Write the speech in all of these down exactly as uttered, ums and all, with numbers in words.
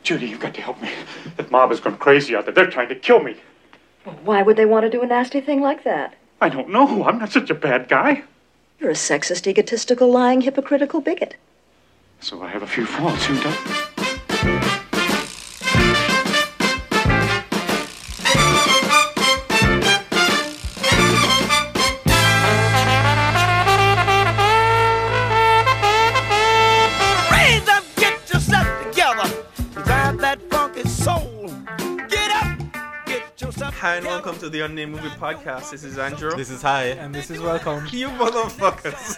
Judy, you've got to help me. That mob has gone crazy out there. They're trying to kill me. Well, why would they want to do a nasty thing like that? I don't know. I'm not such a bad guy. You're a sexist, egotistical, lying, hypocritical bigot. So I have a few faults, who does? Hi and welcome to the Unnamed Movie Podcast. This is Andrew. This is Hi. And this is Welcome. You motherfuckers.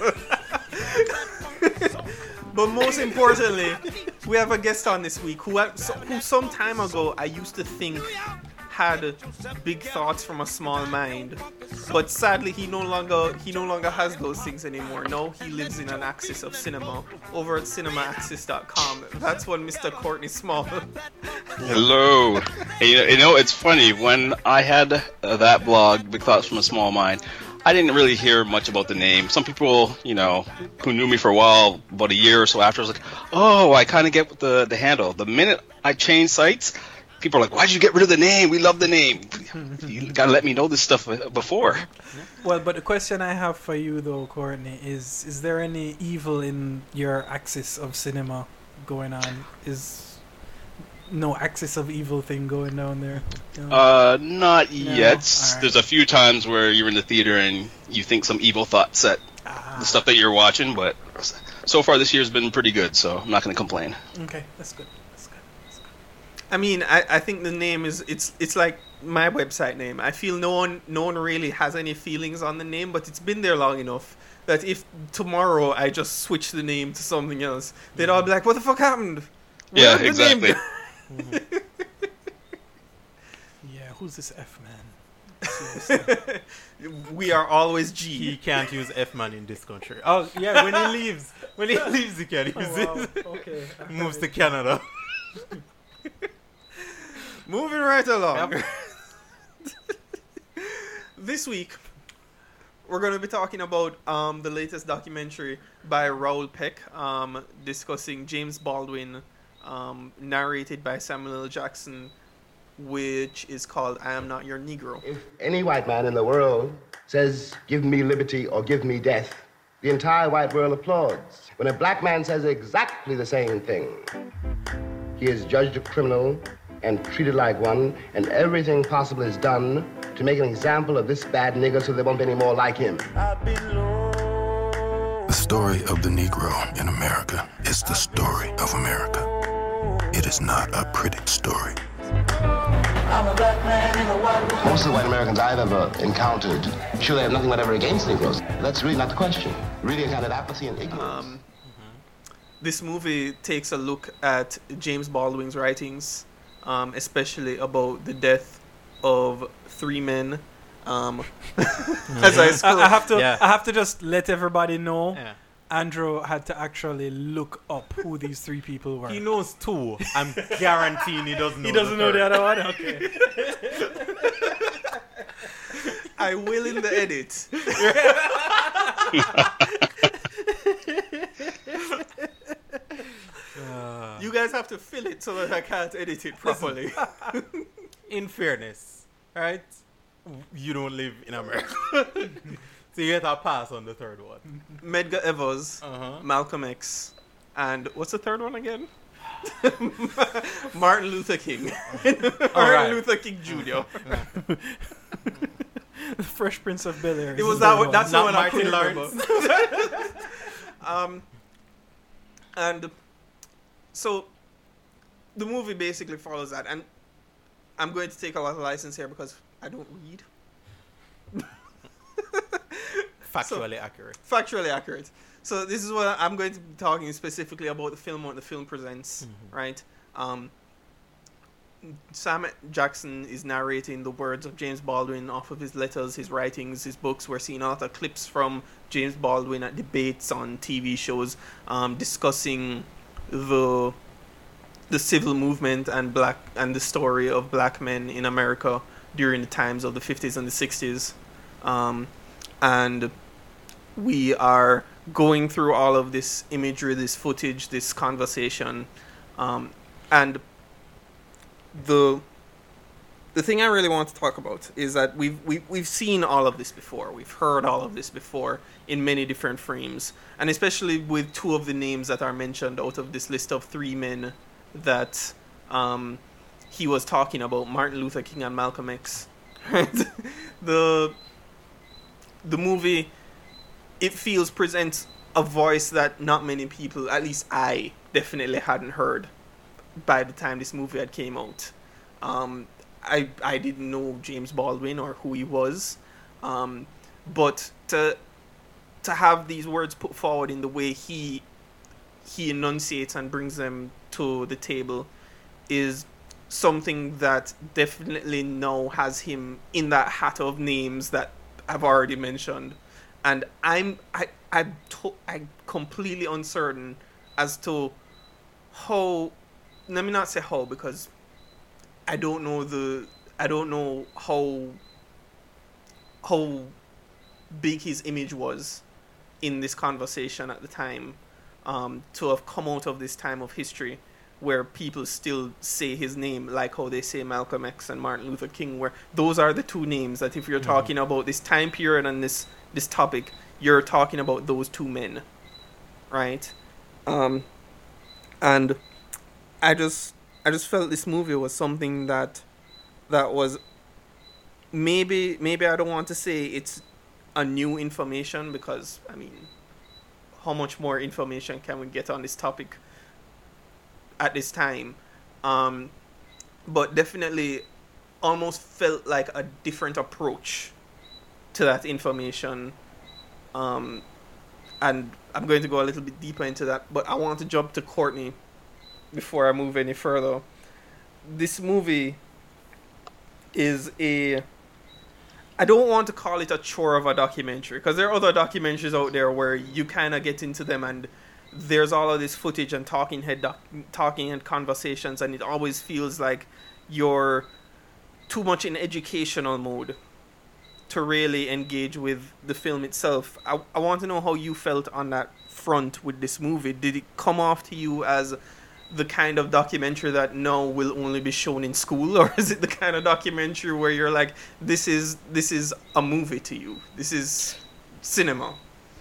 But most importantly, we have a guest on this week who, who some time ago I used to think had big thoughts from a small mind, but sadly he no longer he no longer has those things anymore. No, he lives in an axis of cinema over at cinema axis dot com. That's one Mister Courtney Small. Hello. Hey, you know, you know, it's funny, when I had uh, that blog, Big Thoughts from a Small Mind, I didn't really hear much about the name. Some people, you know, who knew me for a while, about a year or so after, was like, oh, I kind of get the the handle. The minute I changed sites, people are like, why'd you get rid of the name? We love the name. You gotta let me know this stuff before. Well, but the question I have for you, though, Courtney, is is there any evil in your axis of cinema going on? Is no axis of evil thing going down there? You know? Uh, not no? yet. Right. There's a few times where you're in the theater and you think some evil thoughts at ah. the stuff that you're watching, but so far this year's been pretty good, so I'm not gonna complain. Okay, that's good. I mean, I, I think the name is it's it's like my website name. I feel no one no one really has any feelings on the name, but it's been there long enough that if tomorrow I just switch the name to something else, they'd all be like, "What the fuck happened?" Where Yeah, did the exactly. name Mm-hmm. Yeah, who's this F man? We are always G. He can't use F man in this country. Oh yeah, when he leaves, when he leaves, he can use Oh, wow. it. Okay. He moves to Canada. Moving right along. Yep. This week, we're going to be talking about um, the latest documentary by Raoul Peck, um, discussing James Baldwin, um, narrated by Samuel L. Jackson, which is called I Am Not Your Negro. If any white man in the world says, give me liberty or give me death, the entire white world applauds. When a black man says exactly the same thing, he is judged a criminal and treated like one, and everything possible is done to make an example of this bad nigger so there won't be any more like him. The story of the Negro in America is the story of America. It is not a pretty story. Most of the white Americans I've ever encountered, sure, they have nothing whatever against Negroes. That's really not the question. Really a kind of apathy and ignorance. Um, this movie takes a look at James Baldwin's writings, um, especially about the death of three men. Um, as I, scroll, I, I have to. Yeah. I have to just let everybody know. Yeah. Andrew had to actually look up who these three people were. He knows two. I'm guaranteeing he doesn't know. He doesn't know third. the other one. Okay. I will in the edit. Uh, You guys have to fill it so that I can't edit it properly. in fairness, right? You don't live in America. So you get a pass on the third one. Medgar Evers, Uh-huh. Malcolm X, and what's the third one again? Martin Luther King. Martin right. Luther King Junior The Fresh Prince of Bel-Air. It was that one. That's the Not one I Martin couldn't Lawrence. remember. um, and so the movie basically follows that, and I'm going to take a lot of license here because I don't read. Factually accurate. Factually accurate. So this is what I'm going to be talking specifically about the film, what the film presents, Mm-hmm. right? Um, Sam Jackson is narrating the words of James Baldwin off of his letters, his writings, his books. We're seeing a lot of clips from James Baldwin at debates on T V shows, um, discussing the the civil movement and black and the story of black men in America during the times of the fifties and the sixties. Um, and we are going through all of this imagery, this footage, this conversation, um, and the the thing I really want to talk about is that we've we, we've seen all of this before. We've heard all of this before in many different frames, and especially with two of the names that are mentioned out of this list of three men that um, he was talking about, Martin Luther King and Malcolm X. the the movie, it feels, presents a voice that not many people, at least I definitely hadn't heard by the time this movie had came out. Um, I I didn't know James Baldwin or who he was, um, but to to have these words put forward in the way he he enunciates and brings them to the table is something that definitely now has him in that hat of names that I've already mentioned, and I'm I I'm, to, I'm completely uncertain as to how. Let me not say how, because I don't know the I don't know how how big his image was in this conversation at the time, um, to have come out of this time of history where people still say his name like how they say Malcolm X and Martin Luther King, where those are the two names that if you're mm-hmm. talking about this time period and this this topic, you're talking about those two men, right? Um, and I just I just felt this movie was something that that was maybe maybe I don't want to say it's a new information, because I mean, how much more information can we get on this topic at this time? Um, but definitely almost felt like a different approach to that information. Um, and I'm going to go a little bit deeper into that, but I want to jump to Courtney before I move any further. This movie is a... I don't want to call it a chore of a documentary, because there are other documentaries out there where you kind of get into them and there's all of this footage and talking head doc- talking and conversations, and it always feels like you're too much in educational mode to really engage with the film itself. I, I want to know how you felt on that front with this movie. Did it come off to you as the kind of documentary that now will only be shown in school, or is it the kind of documentary where you're like, this is this is a movie to you, this is cinema?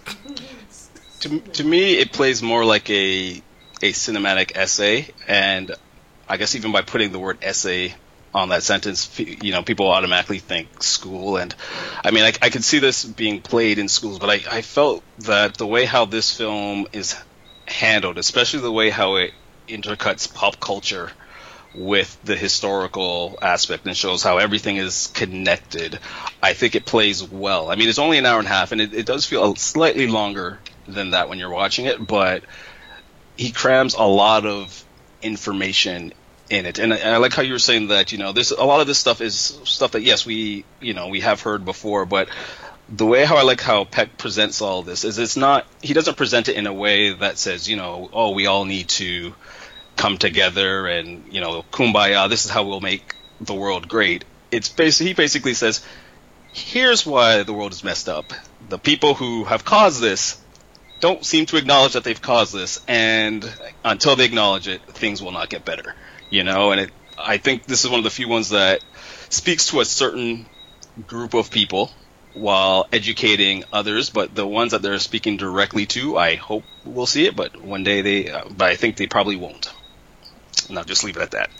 to, to me it plays more like a a cinematic essay, and I guess even by putting the word essay on that sentence, you know, people automatically think school. And I mean, I, I could see this being played in schools, but I, I felt that the way how this film is handled, especially the way how it intercuts pop culture with the historical aspect and shows how everything is connected, I think it plays well. I mean, it's only an hour and a half, and it, it does feel slightly longer than that when you're watching it, but he crams a lot of information in it. And I, I like how you were saying that, you know, this a lot of this stuff is stuff that, yes, we, you know, we have heard before, but the way how I like how Peck presents all this is it's not, he doesn't present it in a way that says, you know, oh, we all need to come together and, you know, kumbaya, this is how we'll make the world great. It's basically, he basically says, here's why the world is messed up. The people who have caused this don't seem to acknowledge that they've caused this, and until they acknowledge it, things will not get better, you know. And it, I think this is one of the few ones that speaks to a certain group of people while educating others, but the ones that they're speaking directly to, I hope we'll see it, but one day they, uh, but I think they probably won't. And I'll just leave it at that.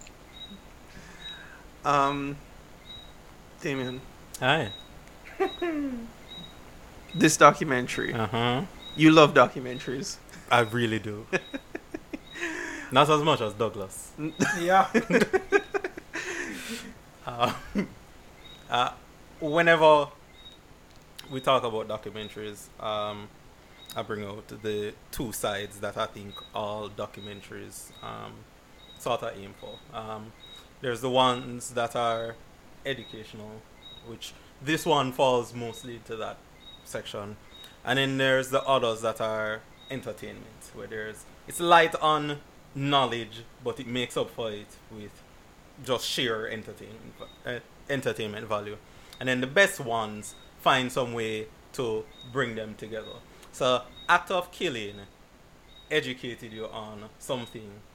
Um, Damien. Hi. This documentary. Uh-huh. You love documentaries. I really do. Not as much as Douglas. Yeah. uh, uh, whenever we talk about documentaries, um, I bring out the two sides that I think all documentaries um, sort of aim for. Um, there's the ones that are educational, which this one falls mostly to that section. And then there's the others that are entertainment, where there's it's light on knowledge, but it makes up for it with just sheer entertainment, uh, entertainment value. And then the best ones find some way to bring them together. So Act of Killing educated you on something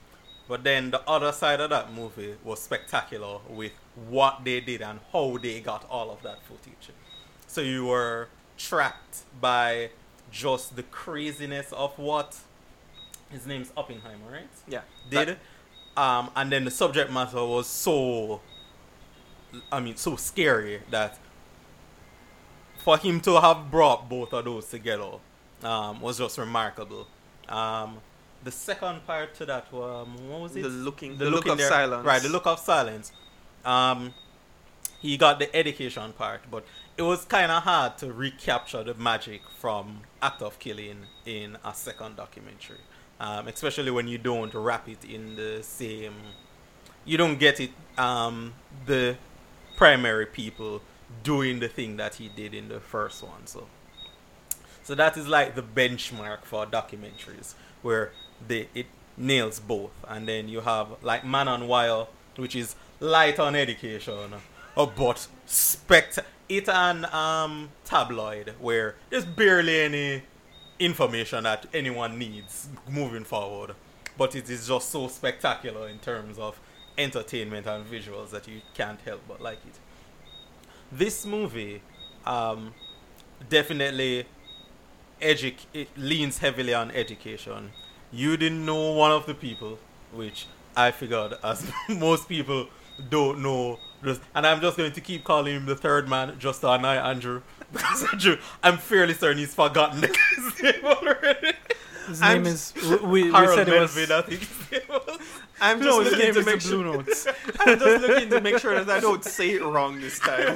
But then the other side of that movie was spectacular with what they did and how they got all of that footage. So you were trapped by just the craziness of what his name's Oppenheimer, right? Yeah. Did. Um, and then the subject matter was so, I mean, so scary that for him to have brought both of those together um, was just remarkable. Um, the second part to that, um, what was it? The looking, The the, look looking of there- silence. Right, the look of silence. Um, he got the education part, but it was kind of hard to recapture the magic from Act of Killing in a second documentary. Um, especially when you don't wrap it in the same... You don't get it, um, the primary people doing the thing that he did in the first one. So so that is like the benchmark for documentaries, where they it nails both. And then you have like Man on Wire, which is light on education, uh, but spect it and um, Tabloid, where there's barely any information that anyone needs moving forward, but it is just so spectacular in terms of entertainment and visuals that you can't help but like it. This movie um, definitely edu- it leans heavily on education. You didn't know one of the people, which I figured, as most people don't know, just, and I'm just going to keep calling him the third man, just to annoy Andrew, because Andrew, I'm fairly certain he's forgotten his name already. His I'm name is. We, we Harold said it was. Melvin, I think his name was. I'm just No, his looking name to is make the sure. Blue Notes. I'm just looking to make sure that I don't say it wrong this time.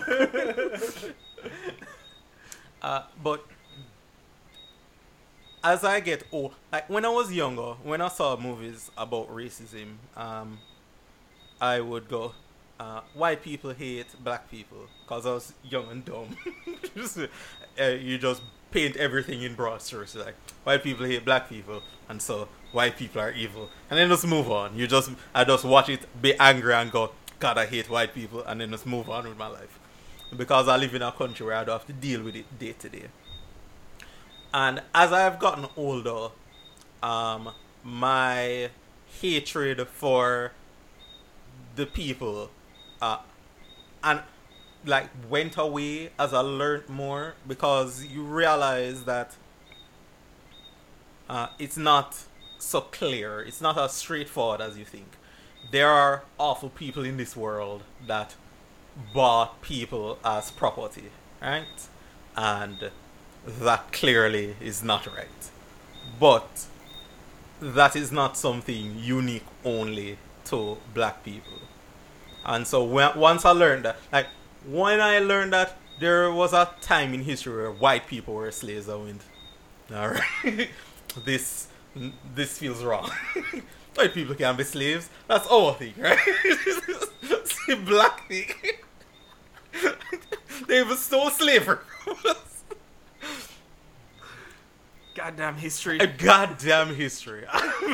Uh, but as I get old, like when I was younger, when I saw movies about racism, um, I would go, uh, white people hate black people, because I was young and dumb. Just, uh, you just paint everything in broad strokes, like white people hate black people, and so white people are evil, and then just move on. You just, I just watch it, be angry, and go, God, I hate white people, and then just move on with my life, because I live in a country where I don't have to deal with it day to day. And as I've gotten older, um, my hatred for the people, uh, and like went away as I learned more, because you realize that uh, it's not so clear. It's not as straightforward as you think. There are awful people in this world that bought people as property, right? And that clearly is not right. But that is not something unique only to black people. And so when, once I learned that, like when I learned that there was a time in history where white people were slaves, I went, all right, this this feels wrong. White people can be slaves. That's our thing, right? See, black thing. They even stole slavery from us. Goddamn history. A goddamn history.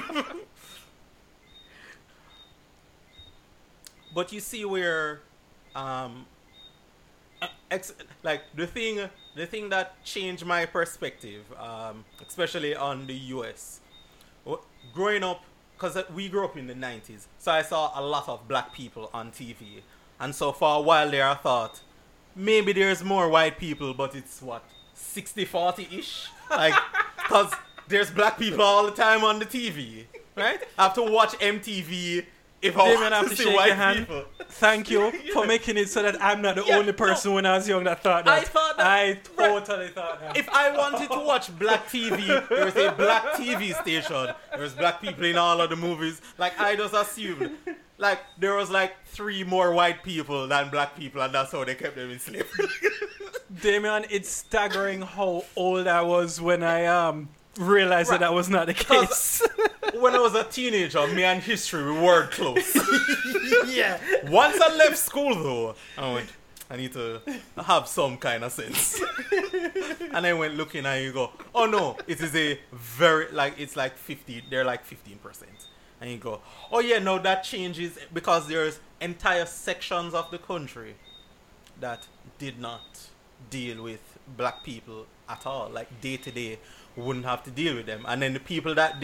But you see where, um, ex- like the thing, the thing that changed my perspective, um, especially on the U S. Growing up, because we grew up in the nineties, so I saw a lot of black people on T V, and so for a while there I thought maybe there's more white people, but it's what, sixty forty ish, like, because there's black people all the time on the T V, right? I have to watch M T V if I Damon, want I have to to see shake white your hand. people. Thank you for making it so that I'm not the Yeah, only person no. when I was young that thought that. I thought that- I right. totally thought that. If I wanted to watch black T V, there was a black T V station. There was black people in all of the movies. Like, I just assumed, like, there was like three more white people than black people, and that's how they kept them in slavery. Damien, it's staggering how old I was when I um realized Right. that that was not the 'Cause- case. When I was a teenager, me and history, we were close. Yeah. Once I left school, though, I went, I need to have some kind of sense. And I went looking and you go, oh no, it is a very, like, it's like fifty, they're like fifteen percent. And you go, oh yeah, no, that changes because there's entire sections of the country that did not deal with black people at all. Like, day to day, wouldn't have to deal with them. And then the people that did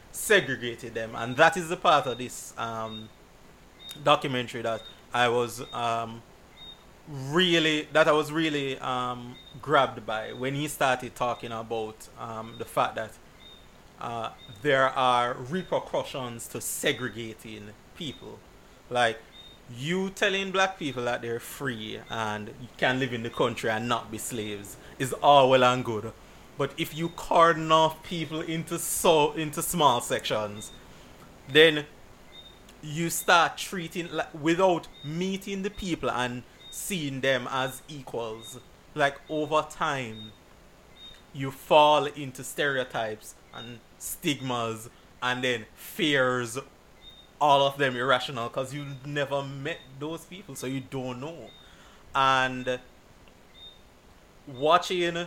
segregated them, and that is the part of this um, documentary that I was um, really that I was really um, grabbed by when he started talking about um, the fact that uh, there are repercussions to segregating people, like you telling black people that they're free and you can live in the country and not be slaves is all well and good. But if you cordon off people into so into small sections, then you start treating like without meeting the people and seeing them as equals. Like over time, you fall into stereotypes and stigmas and then fears, all of them irrational because you never met those people, so you don't know. And watching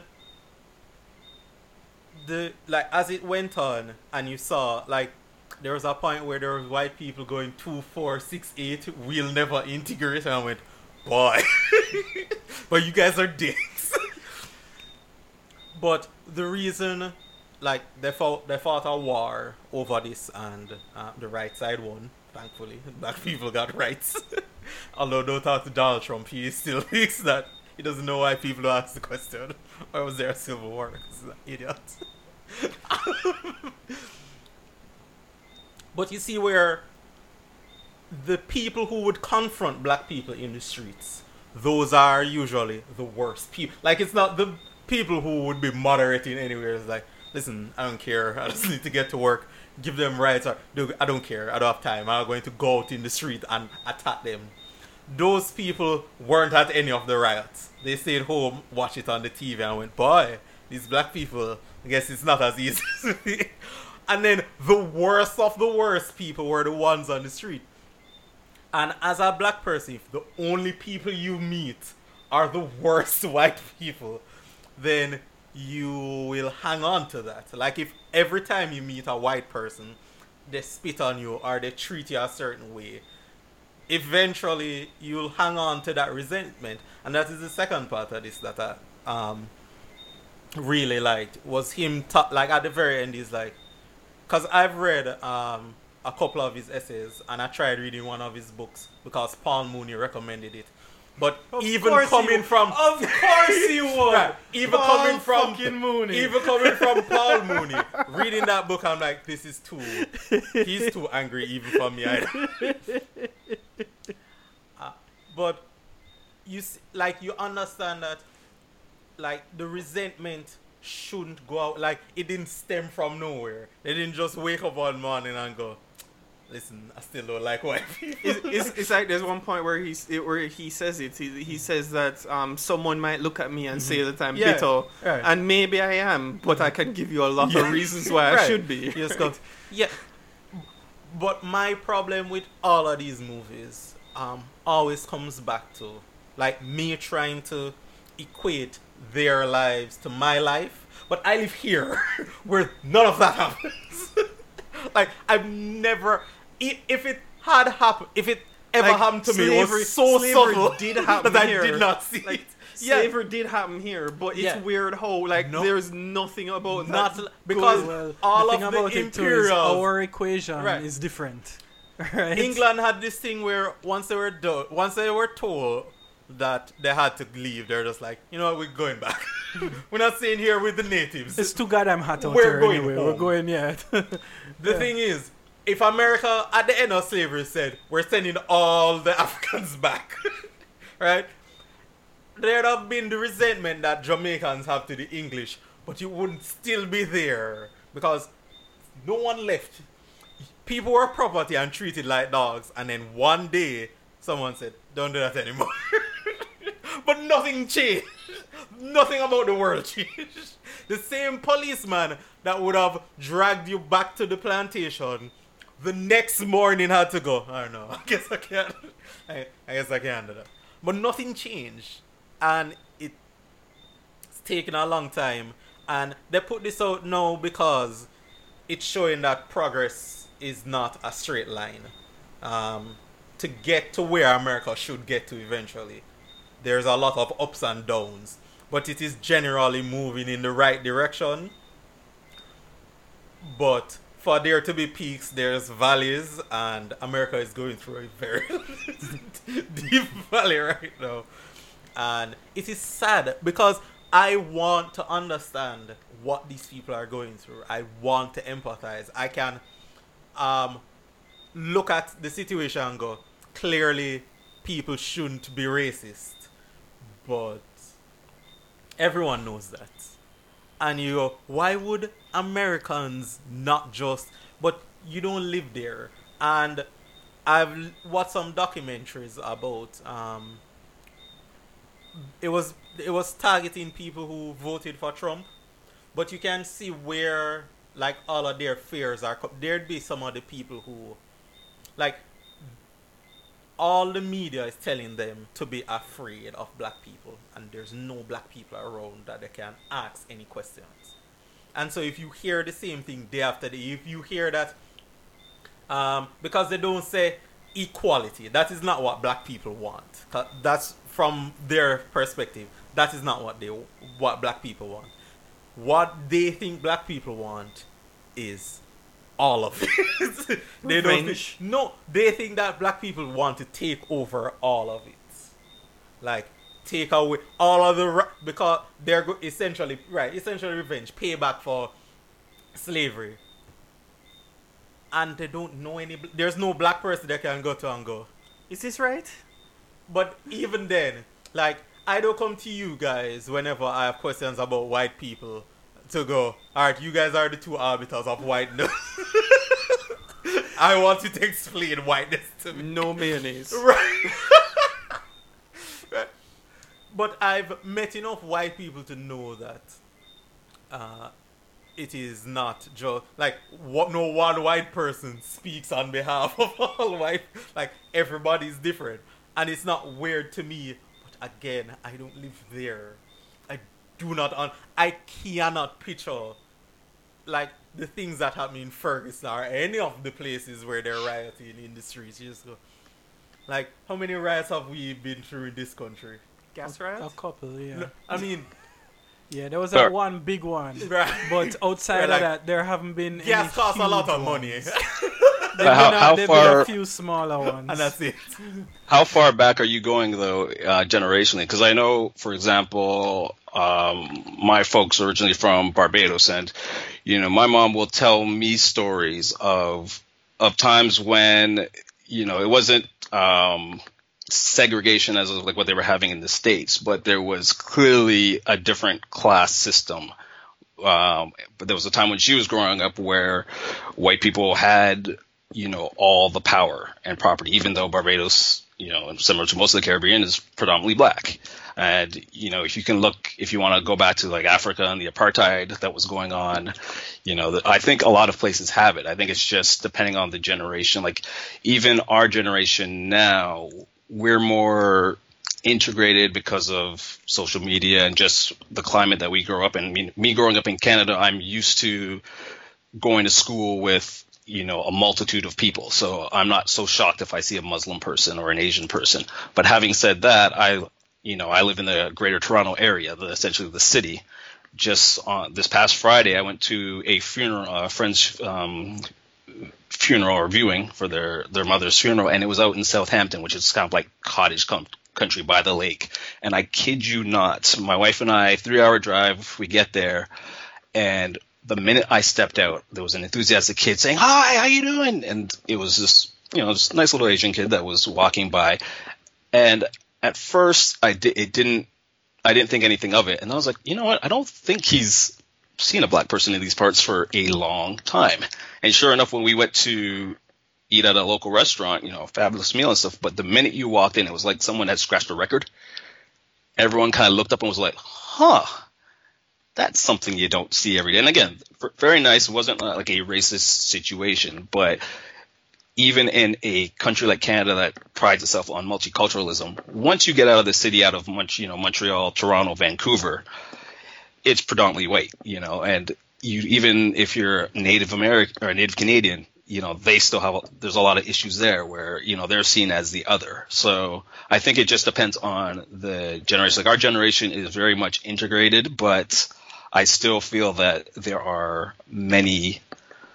the like as it went on, and you saw like there was a point where there was white people going two, four, six, eight. We'll never integrate, and I went, boy, but you guys are dicks. But the reason, like they fought, they fought a war over this, and uh, the right side won. Thankfully, black people got rights. Although don't talk to Donald Trump, he still thinks that he doesn't know why people ask the question. Why was there a civil war? Because he's an idiot. But you see where the people who would confront black people in the streets, those are usually the worst people. Like, it's not the people who would be moderating anywhere. It's like, listen, I don't care. I just need to get to work. Give them rights. Or, I don't care. I don't have time. I'm going to go out in the street and attack them. Those people weren't at any of the riots. They stayed home, watched it on the T V, and went, boy, these black people, I guess it's not as easy. And then the worst of the worst people were the ones on the street. And as a black person, if the only people you meet are the worst white people, then you will hang on to that. Like if every time you meet a white person, they spit on you or they treat you a certain way, eventually you'll hang on to that resentment. And that is the second part of this that I um, really liked, was him, ta- like at the very end, he's like, because I've read um, a couple of his essays, and I tried reading one of his books because Paul Mooney recommended it. But Of even course coming you- from Of course you would. Right, even Paul coming from fucking Mooney. even coming from Paul Mooney, reading that book, I'm like, this is too. He's too angry even for me. I, uh, but you see, like you understand that, like the resentment shouldn't go out. Like it didn't stem from nowhere. They didn't just wake up one morning and go, listen, I still don't like white people. It's, it's, it's like there's one point where he's it, where he says it. He, he says that um, someone might look at me and say that I'm Yeah, bitter, right. and maybe I am, but I can give you a lot Yeah. of reasons why I Right. should be. You just go, yeah. But my problem with all of these movies um, always comes back to like me trying to equate their lives to my life, but I live here where none of that happens. Like I've never, i- if it had happened, if it ever Like, happened to me, it slavery- was so slavery subtle did happen that I here. did not see Like it. Yeah. slavery did happen here, but it's Yeah. weird how like No. there's nothing about Not that l- because Well, all the thing of about the it too is imperials. our equation Right. is different. Right? England had this thing where once they were do- once they were told that they had to leave, they're just like, you know what, we're going back. We're not staying here with the natives. It's too goddamn hot out We're here going anyway. home. We're going, yeah. The thing is, if America at the end of slavery said, we're sending all the Africans back, right? There'd have been the resentment that Jamaicans have to the English, but you wouldn't still be there because no one left. People were property and treated like dogs, and then one day someone said, don't do that anymore. But nothing changed. Nothing about the world changed. The same policeman that would have dragged you back to the plantation the next morning had to go, I don't know, I guess I can't. I, I guess I can't do that. But nothing changed. And it, it's taken a long time. And they put this out now because it's showing that progress is not a straight line. Um, to get to where America should get to eventually, there's a lot of ups and downs. But it is generally moving in the right direction. But for there to be peaks, there's valleys, and America is going through a very deep valley right now. And it is sad because I want to understand what these people are going through. I want to empathize. I can um, look at the situation and go, clearly people shouldn't be racist. But everyone knows that. And you go, why would Americans not just... But you don't live there. And I've watched some documentaries about... Um, it was it was targeting people who voted for Trump. But you can see where, like, all of their fears are... There'd be some of the people who... Like, all the media is telling them to be afraid of black people, and there's no black people around that they can ask any questions. And so if you hear the same thing day after day, if you hear that, um, because they don't say equality, that is not what black people want. That's from their perspective. That is not what they what black people want. What they think black people want is all of it. They don't think, no, they think that black people want to take over all of it. Like, take away all of the... Because they're go- essentially... Right, essentially revenge. Payback for slavery. And they don't know any... There's no black person they can go to and go, is this right? But even then, like, I don't come to you guys whenever I have questions about white people to go, alright, you guys are the two arbiters of whiteness. I want you to explain whiteness to me. No mayonnaise. Right. Right. But I've met enough white people to know that uh, it is not just, like, what, no one white person speaks on behalf of all white. Like, everybody's different. And it's not weird to me. But again, I don't live there. Do not un- I cannot picture like the things that happen in Ferguson or any of the places where they're rioting in the streets. You just go, like, how many riots have we been through in this country? Gas A riots? couple, yeah. No, I mean, yeah, there was Sure. that one big one, right. but outside Right, of like, that, there haven't been gas any costs a lot huge of money. ones. There've How- been, a, how there've far- been a few smaller ones. And that's it. How far back are you going, though, uh, generationally? Because I know, for example, um, my folks are originally from Barbados, and, you know, my mom will tell me stories of of times when, you know, it wasn't um, segregation as of, like what they were having in the States, but there was clearly a different class system. Um, but there was a time when she was growing up where white people had, you know, all the power and property, even though Barbados, you know, similar to most of the Caribbean, is predominantly black. And, you know, if you can look, if you want to go back to like Africa and the apartheid that was going on, you know, the, I think a lot of places have it. I think it's just depending on the generation. Like even our generation now, we're more integrated because of social media and just the climate that we grow up in. I mean, me growing up in Canada, I'm used to going to school with, you know, a multitude of people. So I'm not so shocked if I see a Muslim person or an Asian person. But having said that, I, you know, I live in the Greater Toronto area, the, essentially the city. Just on this past Friday, I went to a funeral, a friend's um, funeral or viewing for their, their mother's funeral, and it was out in Southampton, which is kind of like cottage com- country by the lake. And I kid you not, my wife and I, three-hour drive, we get there, and the minute I stepped out, there was an enthusiastic kid saying, "Hi, how you doing?" And it was this, you know, this nice little Asian kid that was walking by. And at first, I di- it didn't, I didn't think anything of it. And I was like, you know what? I don't think he's seen a black person in these parts for a long time. And sure enough, when we went to eat at a local restaurant, you know, fabulous meal and stuff, but the minute you walked in, it was like someone had scratched a record. Everyone kind of looked up and was like, huh. That's something you don't see every day. And again, very nice. It wasn't like a racist situation, but even in a country like Canada that prides itself on multiculturalism, once you get out of the city, out of Mont- you know, Montreal, Toronto, Vancouver, it's predominantly white, you know, and you, even if you're Native American or Native Canadian, you know, they still have, there's a lot of issues there where, you know, they're seen as the other. So I think it just depends on the generation. Like our generation is very much integrated, but I still feel that there are many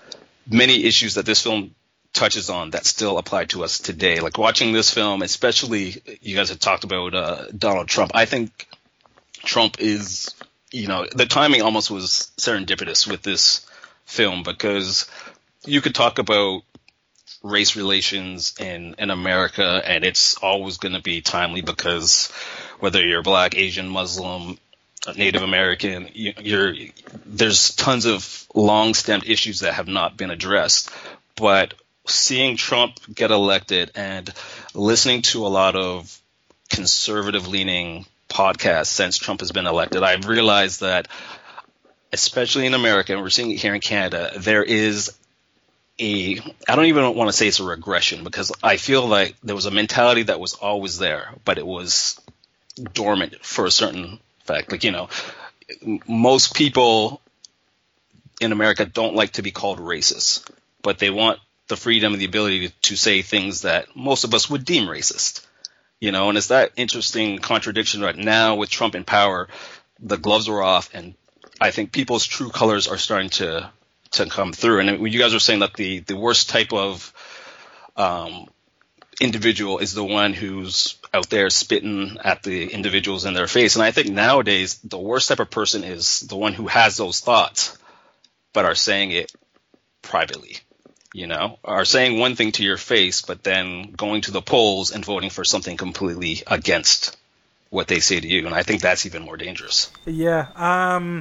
many issues that this film touches on that still apply to us today. Like watching this film, especially you guys had talked about uh, Donald Trump. I think Trump is, you know, the timing almost was serendipitous with this film, because you could talk about race relations in, in America and it's always going to be timely, because whether you're Black, Asian, Muslim, Native American, you, you're, there's tons of long-stemmed issues that have not been addressed. But seeing Trump get elected and listening to a lot of conservative-leaning podcasts since Trump has been elected, I've realized that, especially in America, and we're seeing it here in Canada, there is a, I don't even want to say it's a regression, because I feel like there was a mentality that was always there, but it was dormant for a certain fact. Like, you know, most people in America don't like to be called racist, but they want the freedom and the ability to, to say things that most of us would deem racist, you know, and it's that interesting contradiction right now with Trump in power. The gloves are off, and I think people's true colors are starting to, to come through. And when you guys were saying that the, the worst type of um, individual is the one who's out there spitting at the individuals in their face. And I think nowadays the worst type of person is the one who has those thoughts, but are saying it privately. You know, are saying one thing to your face, but then going to the polls and voting for something completely against what they say to you. And I think that's even more dangerous. Yeah. Um.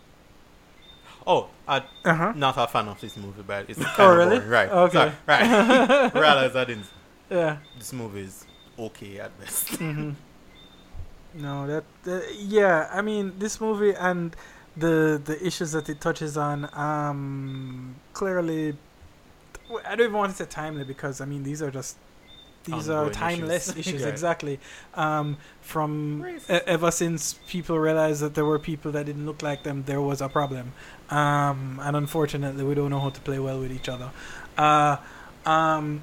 Oh, I'm Uh-huh. not a fan of this movie, but it's kind Oh, of really? boring. Right. Okay. Sorry. Right. Realize I didn't. Yeah. This movie is okay at best. Mm-hmm. No, that, that. Yeah. I mean, this movie and the the issues that it touches on, um, clearly. I don't even want to say timely, because I mean these are just these Ongoing are timeless issues. issues, Right. exactly. Um, from Racist. e- ever since people realized that there were people that didn't look like them, there was a problem. Um, and unfortunately, we don't know how to play well with each other. Uh, um,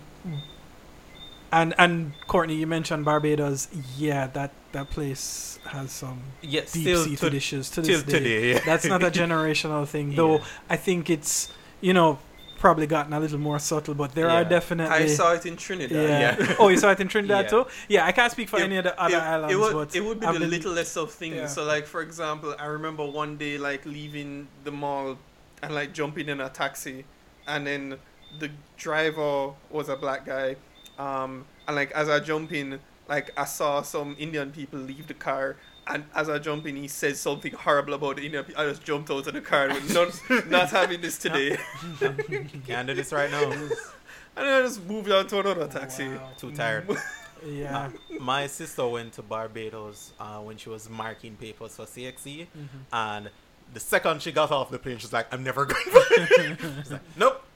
and and Courtney, you mentioned Barbados. Yeah, that that place has some Yes, deep-seated issues to this till day. today. Yeah. That's not a generational thing, though. Yeah. I think it's, you know, probably gotten a little more subtle, but there are Yeah. definitely. I saw it in Trinidad. Yeah. Yeah. oh, you saw it in Trinidad Yeah. too? Yeah, I can't speak for It- any of the other it, islands, it would, but it would be I've the been- littlest of things. Yeah. So, like, for example, I remember one day, like, leaving the mall and, like, jumping in a taxi, and then the driver was a black guy, um, and, like, as I jump in, like, I saw some Indian people leave the car, and as I jump in, he said something horrible about the Indian people. I just jumped out of the car, with not, not having this today. Can't do this right now. And then I just moved on to another taxi. Wow. Too tired. Yeah. Uh, my sister went to Barbados uh, when she was marking papers for C X E, Mm-hmm. and the second she got off the plane, she's like, "I'm never going back." She's like, "Nope."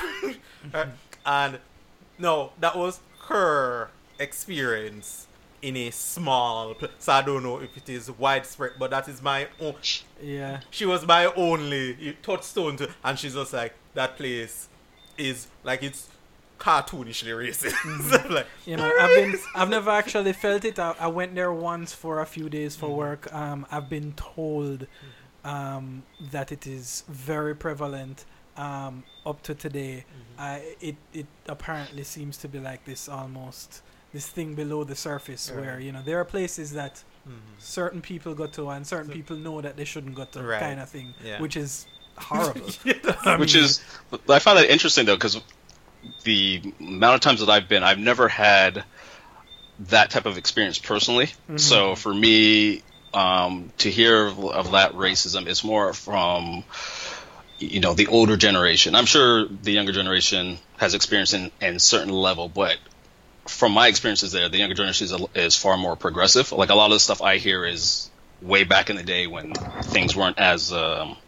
Uh, and no, that was her experience in a small place. So I don't know if it is widespread, but that is my own. Yeah. She was my only touchstone to, and she's just like, that place is like, it's cartoonishly racist. Like, You know, I've been, I've never actually felt it. I, I went there once for a few days for work. Um, I've been told, um, that it is very prevalent, um, up to today. I, it, it apparently seems to be like this almost, this thing below the surface Right. where, you know, there are places that mhm. certain people go to and certain So- people know that they shouldn't go to, Right. kind of thing, Yeah. which is horrible. I Which mean, is, I find that interesting though, because the amount of times that I've been, I've never had that type of experience personally. Mhm. So for me, um, to hear of, of that racism is more from, you know, the older generation. I'm sure the younger generation has experience in, in certain level, but from my experiences there, the younger generation is, is far more progressive. Like a lot of the stuff I hear is way back in the day when things weren't as um,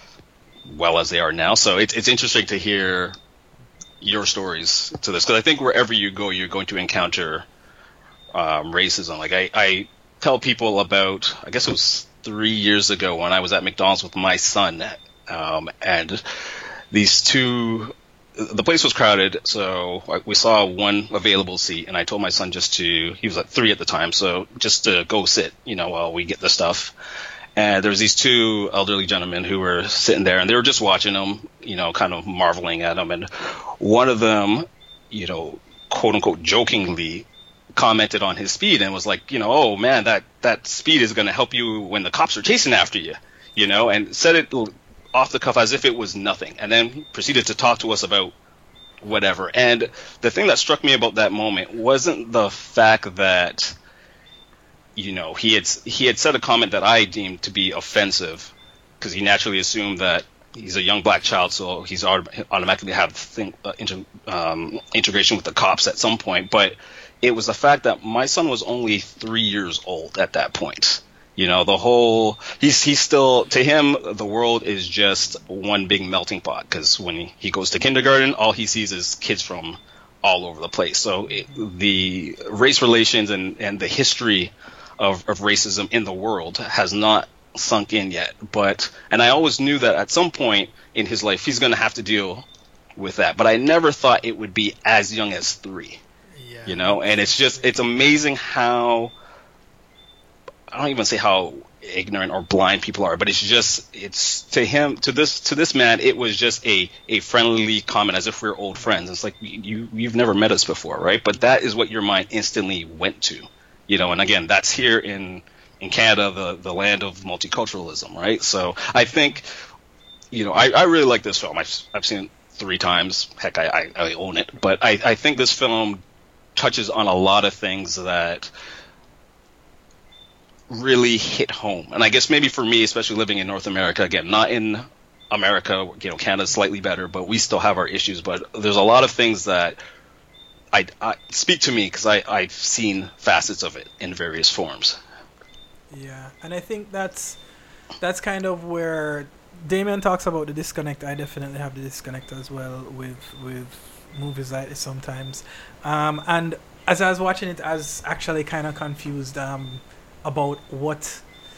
well as they are now. So it's it's interesting to hear your stories to this, because I think wherever you go, you're going to encounter um, racism. Like I, I tell people about, I guess it was three years ago when I was at McDonald's with my son, um, and these two, the place was crowded, so we saw one available seat, and I told my son just to, he was like three at the time, so just to go sit, you know, while we get the stuff. And there was these two elderly gentlemen who were sitting there, and they were just watching him, you know, kind of marveling at him. And one of them, you know, quote unquote, jokingly commented on his speed and was like, you know, oh man, that, that speed is going to help you when the cops are chasing after you, you know, and said it off the cuff as if it was nothing. And then proceeded to talk to us about whatever. And the thing that struck me about that moment wasn't the fact that, you know, he had he had said a comment that I deemed to be offensive, because he naturally assumed that he's a young black child, so he's autom- automatically have thing, uh, inter, um, integration with the cops at some point. But it was the fact that my son was only three years old at that point. You know, the whole he's he's still, to him, the world is just one big melting pot, because when he, he goes to kindergarten, all he sees is kids from all over the place. So it, the race relations and, and the history of, of racism in the world has not sunk in yet. But and I always knew that at some point in his life he's going to have to deal with that. But I never thought it would be as young as three. Yeah. You know, and it's just it's amazing how. I don't even say how ignorant or blind people are, but it's just, it's to him, to this, to this man, it was just a, a friendly comment as if we we're old friends. It's like, you, you've never met us before, right? But that is what your mind instantly went to, you know, and again, that's here in, in Canada, the, the land of multiculturalism, right? So I think, you know, I, I really like this film. I've, I've seen it three times. Heck, I, I, I own it, but I, I think this film touches on a lot of things that really hit home. And I guess maybe for me, especially living in North America, again, not in America, you know, Canada's slightly better, but we still have our issues. But there's a lot of things that I, I speak to me because I I've seen facets of it in various forms. Yeah, and I think that's that's kind of where Damien talks about the disconnect. I definitely have the disconnect as well with with movies like this sometimes. Um, and as I was watching it, I was actually kind of confused. Um, about what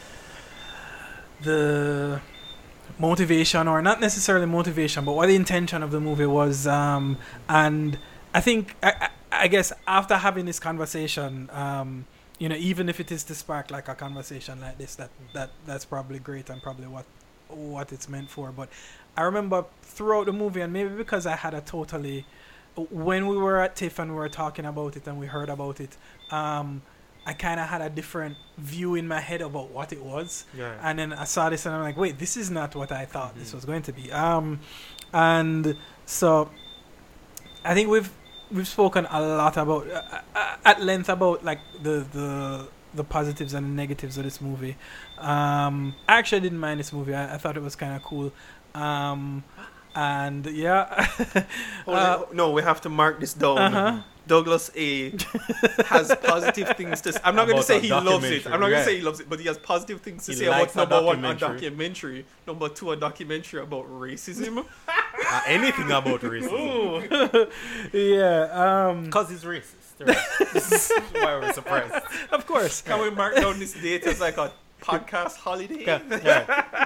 the motivation, or not necessarily motivation, but what the intention of the movie was. Um, and I think, I, I guess after having this conversation, um, you know, even if it is to spark like a conversation like this, that, that that's probably great and probably what what it's meant for. But I remember throughout the movie, and maybe because I had a totally, when we were at TIFF and we were talking about it and we heard about it, um, I kind of had a different view in my head about what it was. Yeah. And then I saw this and I'm like, wait, this is not what I thought mm-hmm. this was going to be. Um, and so I think we've we've spoken a lot about, uh, at length about like the, the the positives and the negatives of this movie. Um, I actually didn't mind this movie. I, I thought it was kind of cool. Um, and yeah. uh, no, we have to mark this down. Uh-huh. Douglas A has positive things to say. I'm not going to say he loves it. I'm not going to say he loves it, but he has positive things to he say about number one, a documentary. Number two, a documentary about racism. uh, anything about racism. yeah. Um, because he's racist. Right. This is why we're surprised. Of course. Can we mark down this date as like a podcast holiday? Yeah.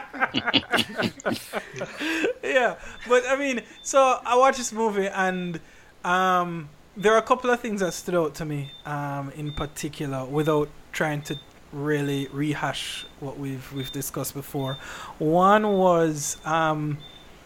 Yeah. But I mean, so I watched this movie and um, there are a couple of things that stood out to me um, in particular, without trying to really rehash what we've we've discussed before. One was um,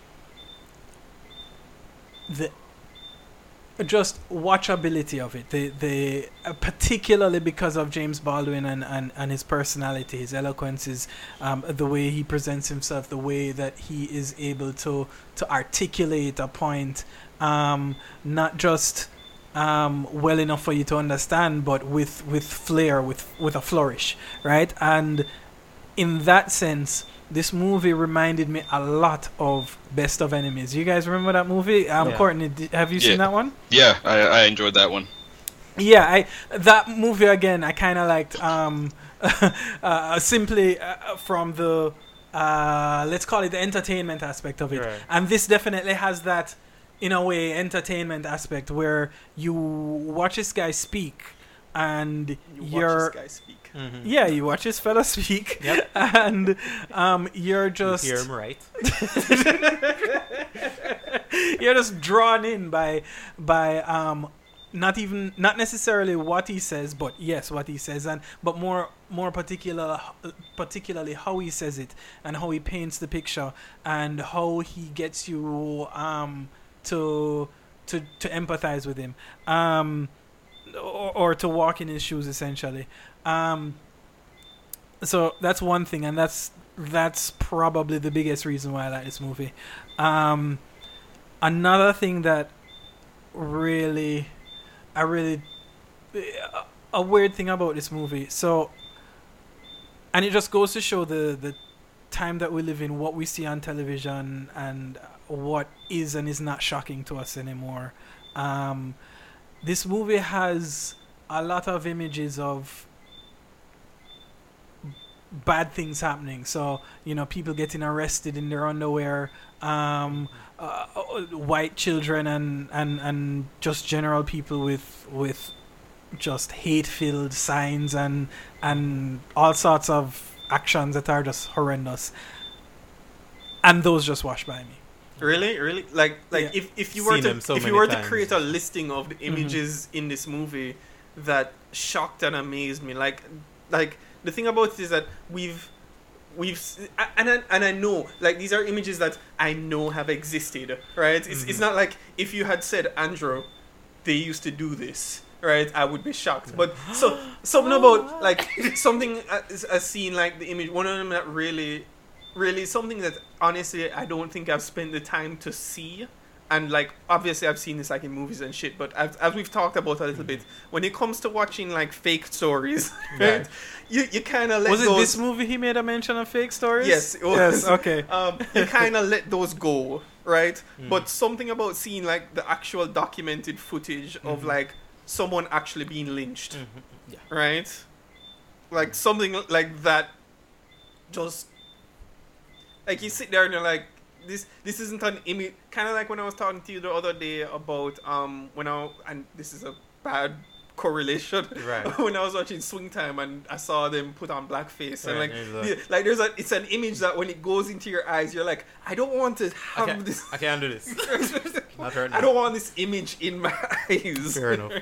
the just watchability of it. The the uh, particularly because of James Baldwin and, and, and his personality, his eloquence, his um, the way he presents himself, the way that he is able to to articulate a point, um, not just um, well enough for you to understand, but with with flair, with with a flourish, right? And in that sense, this movie reminded me a lot of Best of Enemies. You guys remember that movie? Um, yeah. Courtney, did, have you yeah. seen that one? Yeah, I, I enjoyed that one. Yeah, I that movie again. I kind of liked um, uh, simply uh, from the uh, let's call it the entertainment aspect of it, right. And this definitely has that, in a way, entertainment aspect where you watch this guy speak. And you you're watch this guy speak. Mm-hmm. Yeah, you watch this fella speak. Yep. And um, you're just you hear him right. You're just drawn in by by um, not even not necessarily what he says, but yes, what he says, and but more more particular particularly how he says it and how he paints the picture and how he gets you um to to to empathize with him, um or, or to walk in his shoes essentially. Um so that's one thing, and that's that's probably the biggest reason why I like this movie. Um another thing that really I really a weird thing about this movie, so and it just goes to show the the time that we live in, what we see on television, and what is and is not shocking to us anymore. Um, this movie has a lot of images of bad things happening. So, you know, people getting arrested in their underwear, um, uh, white children, and, and, and just general people with with just hate-filled signs and and all sorts of actions that are just horrendous. And those just wash by me. Really, really, like, like Yeah. if, if you were Seen to them so if you many were to times. create a listing of the images in this movie that shocked and amazed me, like, like the thing about it is that we've we've s- a- and I, and I know, like, these are images that I know have existed, right? It's it's not like if you had said, Andrew, they used to do this, right? I would be shocked. But so something about, like, something as, as seen, like the image, one of them that really, really something that honestly I don't think I've spent the time to see. And, like, obviously I've seen this, like, in movies and shit, but as, as we've talked about a little bit, when it comes to watching, like, fake stories, right? You you kind of let Was it those... this movie he made a mention of fake stories? Yes, it was. Yes, okay. Um, you kind of let those go, right? But something about seeing, like, the actual documented footage of, like, someone actually being lynched, Yeah. right? Like, something like that just... Like, you sit there and you're like, this this isn't an image. Kind of like when I was talking to you the other day about, um when I... And this is a bad correlation. Right. When I was watching Swing Time and I saw them put on blackface. And, Right, like, there's a- yeah, like, there's a... It's an image that when it goes into your eyes, you're like, I don't want to I have can't, this... I can't do this. Not right now. I don't want this image in my eyes. Fair enough.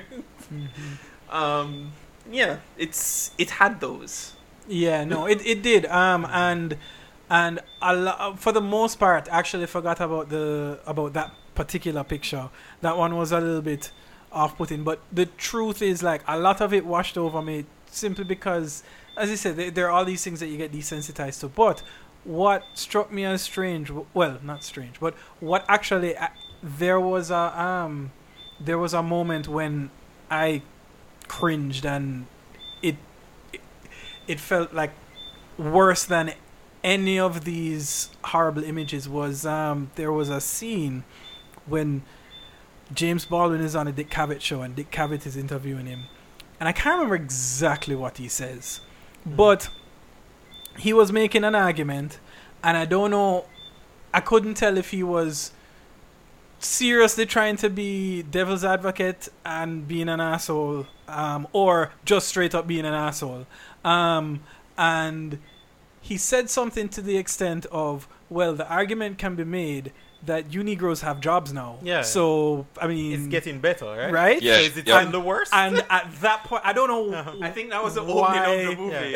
Um, yeah, it's it had those. Yeah, no, it, it did. Um, and and a lo- for the most part, actually forgot about the about that particular picture. That one was a little bit off-putting. But the truth is, like, a lot of it washed over me simply because, as I said, there, there are all these things that you get desensitized to. But what struck me as strange, well, not strange, but what actually uh, there was a um there was a moment when I cringed, and it it, it felt like worse than any of these horrible images. Was um there was a scene when James Baldwin is on a Dick Cavett show and Dick Cavett is interviewing him, and I can't remember exactly what he says, but he was making an argument, and I don't know, I couldn't tell if he was seriously trying to be devil's advocate and being an asshole, um, or just straight up being an asshole. Um, and he said something to the extent of, well, the argument can be made that you Negroes have jobs now. Yeah. So, I mean... It's getting better, right? Right? Yeah. So is it Yeah. on the worst? And at that point, I don't know... Uh-huh. I think that was the Why- opening of the movie.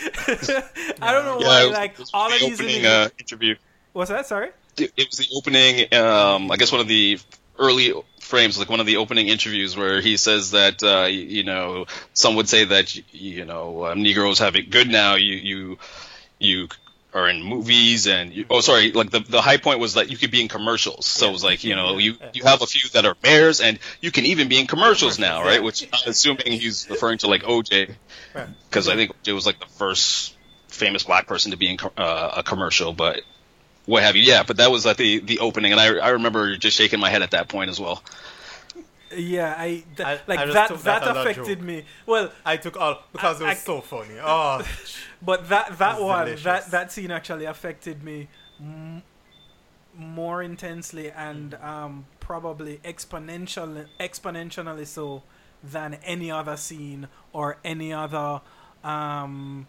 Yeah. I don't know Yeah, why, it was, like, it was all the of these... opening images- uh, interview. What's that? Sorry? It it was the opening. Um, I guess one of the early frames, like one of the opening interviews, where he says that uh, y- you know, some would say that y- you know, um, Negroes have it good now. You you you are in movies and you, oh sorry, like the the high point was that you could be in commercials. So it was like, you know, you you have a few that are mayors and you can even be in commercials now, right? Which I'm assuming he's referring to like O J, Right. because I think O J was like the first famous black person to be in co- uh, a commercial, but what have you. Yeah, but that was like the, the opening, and I I remember just shaking my head at that point as well. Yeah, I... Th- I- like, I just that, took that, that as a affected joke. me. Well, I took all because it I- was so funny. Oh, but that that It's one, delicious. that, that scene actually affected me m- more intensely and um, probably exponentially, exponentially so than any other scene or any other um,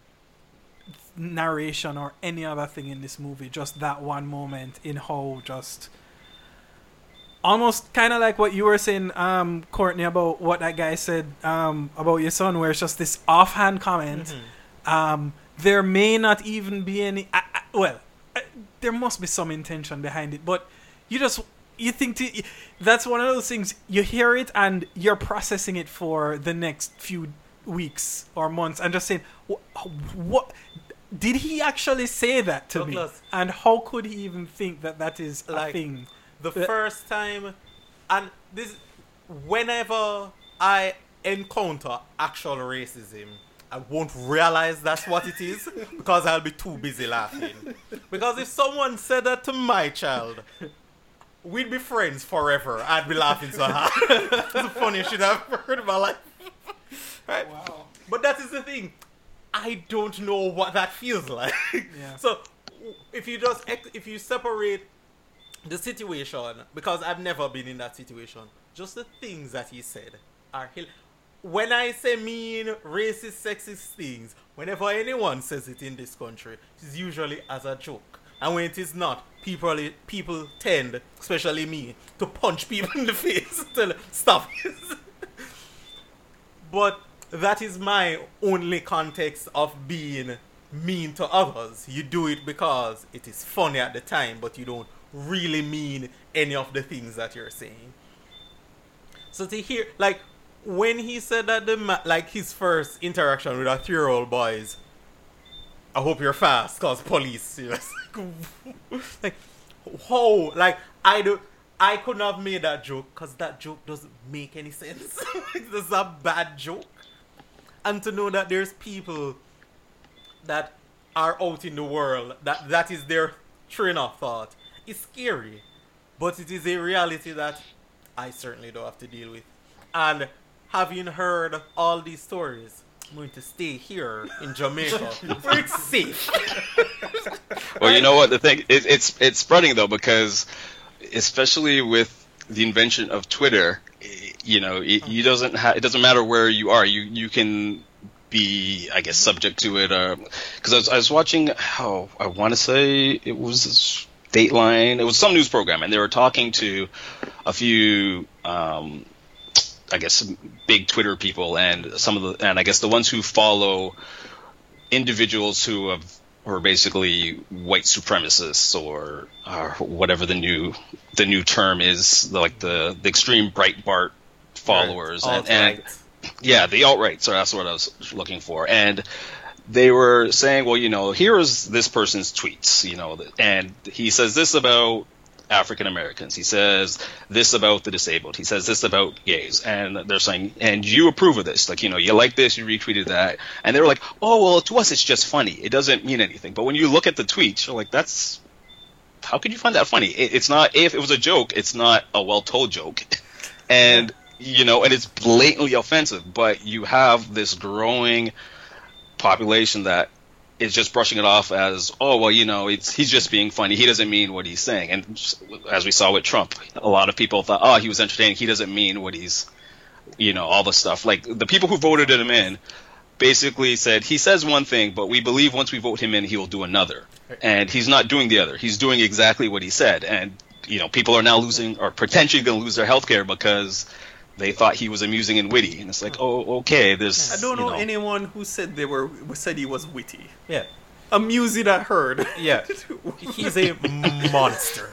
narration or any other thing in this movie. Just that one moment in how just almost kind of like what you were saying, um, Courtney, about what that guy said um, about your son, where it's just this offhand comment. Mm-hmm. Um, there may not even be any. Uh, uh, well, uh, there must be some intention behind it, but you just you think to, that's one of those things. You hear it and you're processing it for the next few weeks or months, and just saying, what, what did he actually say that to Douglas, me? And how could he even think that that is like, a thing? The first time, and this, whenever I encounter actual racism, I won't realize that's what it is because I'll be too busy laughing. Because if someone said that to my child, we'd be friends forever. I'd be laughing so hard. That's the funniest shit I've ever heard in my life. Right? Wow. But that is the thing. I don't know what that feels like. Yeah. So if you just if you separate the situation, because I've never been in that situation, just the things that he said are hil- when I say mean, racist, sexist things, whenever anyone says it in this country, it's usually as a joke. And when it is not, people people tend, especially me, to punch people in the face. Tell them, stop. But that is my only context of being mean to others. You do it because it is funny at the time, but you don't really mean any of the things that you're saying. So to hear, like, when he said that the ma- like his first interaction with a three-year-old boy is, I hope you're fast, cause police. You know, like, how? Like, I do. I couldn't have made that joke because that joke doesn't make any sense. It's a bad joke. And to know that there's people that are out in the world that that is their train of thought. It's scary, but it is a reality that I certainly don't have to deal with. And having heard all these stories, I'm going to stay here in Jamaica where it's safe. Well, you know what? The thing it, it's it's spreading though, because especially with the invention of Twitter, you know, it, you doesn't ha- it doesn't matter where you are. You you can be, I guess, subject to it. Because uh, I was I was watching, how oh, I want to say it was Dateline. It was some news program, and they were talking to a few, um, I guess, big Twitter people, and some of the, and I guess the ones who follow individuals who have, who are basically white supremacists, or, or whatever the new the new term is, like the, the extreme Breitbart followers, right. and, and yeah, the alt-right. So that's what I was looking for, and they were saying, well, you know, here is this person's tweets, you know, and he says this about African Americans. He says this about the disabled. He says this about gays. And they're saying, and you approve of this. Like, you know, you like this, you retweeted that. And they were like, oh, well, to us, it's just funny. It doesn't mean anything. But when you look at the tweets, you're like, that's, how could you find that funny? It, it's not, if it was a joke, it's not a well-told joke. And, you know, and it's blatantly offensive. But you have this growing population that is just brushing it off as, oh, well, you know, it's he's just being funny. He doesn't mean what he's saying. And just, as we saw with Trump, a lot of people thought, oh, he was entertaining. He doesn't mean what he's, you know, all the stuff. Like, the people who voted him in basically said, he says one thing, but we believe once we vote him in, he will do another. And he's not doing the other. He's doing exactly what he said. And, you know, people are now losing, or potentially going to lose their health care because they thought he was amusing and witty, and it's like, oh, okay. There's. I don't know, you know anyone who said they were said he was witty. Yeah, amusing. I heard. Yeah, he's a monster.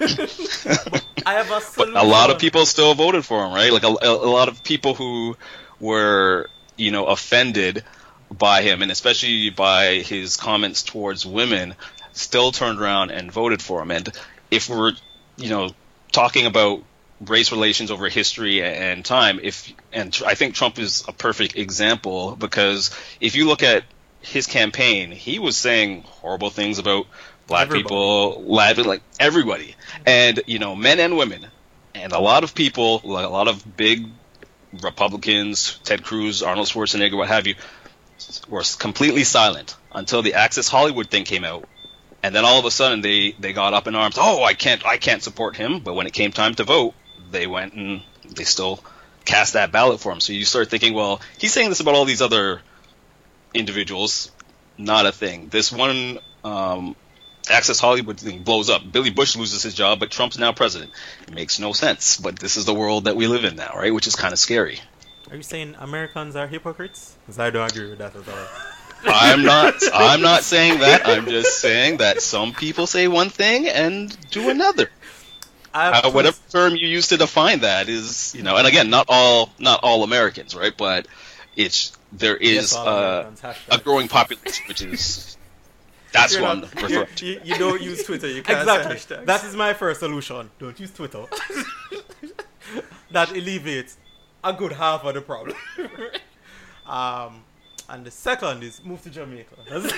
I have a solution. But a lot of people still voted for him, right? Like a, a lot of people who were, you know, offended by him, and especially by his comments towards women, still turned around and voted for him. And if we're, you know, talking about race relations over history and time, if and I think Trump is a perfect example, because if you look at his campaign, he was saying horrible things about black everybody. people, like everybody, and you know, men and women, and a lot of people, like a lot of big Republicans, Ted Cruz, Arnold Schwarzenegger, what have you, were completely silent until the Access Hollywood thing came out. And then all of a sudden they, they got up in arms. Oh, I can't I can't support him. But when it came time to vote, they went and they still cast that ballot for him. So you start thinking, well, he's saying this about all these other individuals, not a thing. This one um, Access Hollywood thing blows up. Billy Bush loses his job, but Trump's now president. It makes no sense, but this is the world that we live in now, right? Which is kind of scary. Are you saying Americans are hypocrites? Because I don't agree with that at all. I'm not. I'm not saying that. I'm just saying that some people say one thing and do another. Uh, whatever term you use to define that is, you know, and again, not all, not all Americans, right? But it's there is Yes, all uh, Americans, a growing population, which is that's You're what I'm not- referring you're- to. you, you don't use Twitter. You can't Exactly. say hashtags. That is my first solution. Don't use Twitter. That alleviates a good half of the problem. um, and the second is move to Jamaica.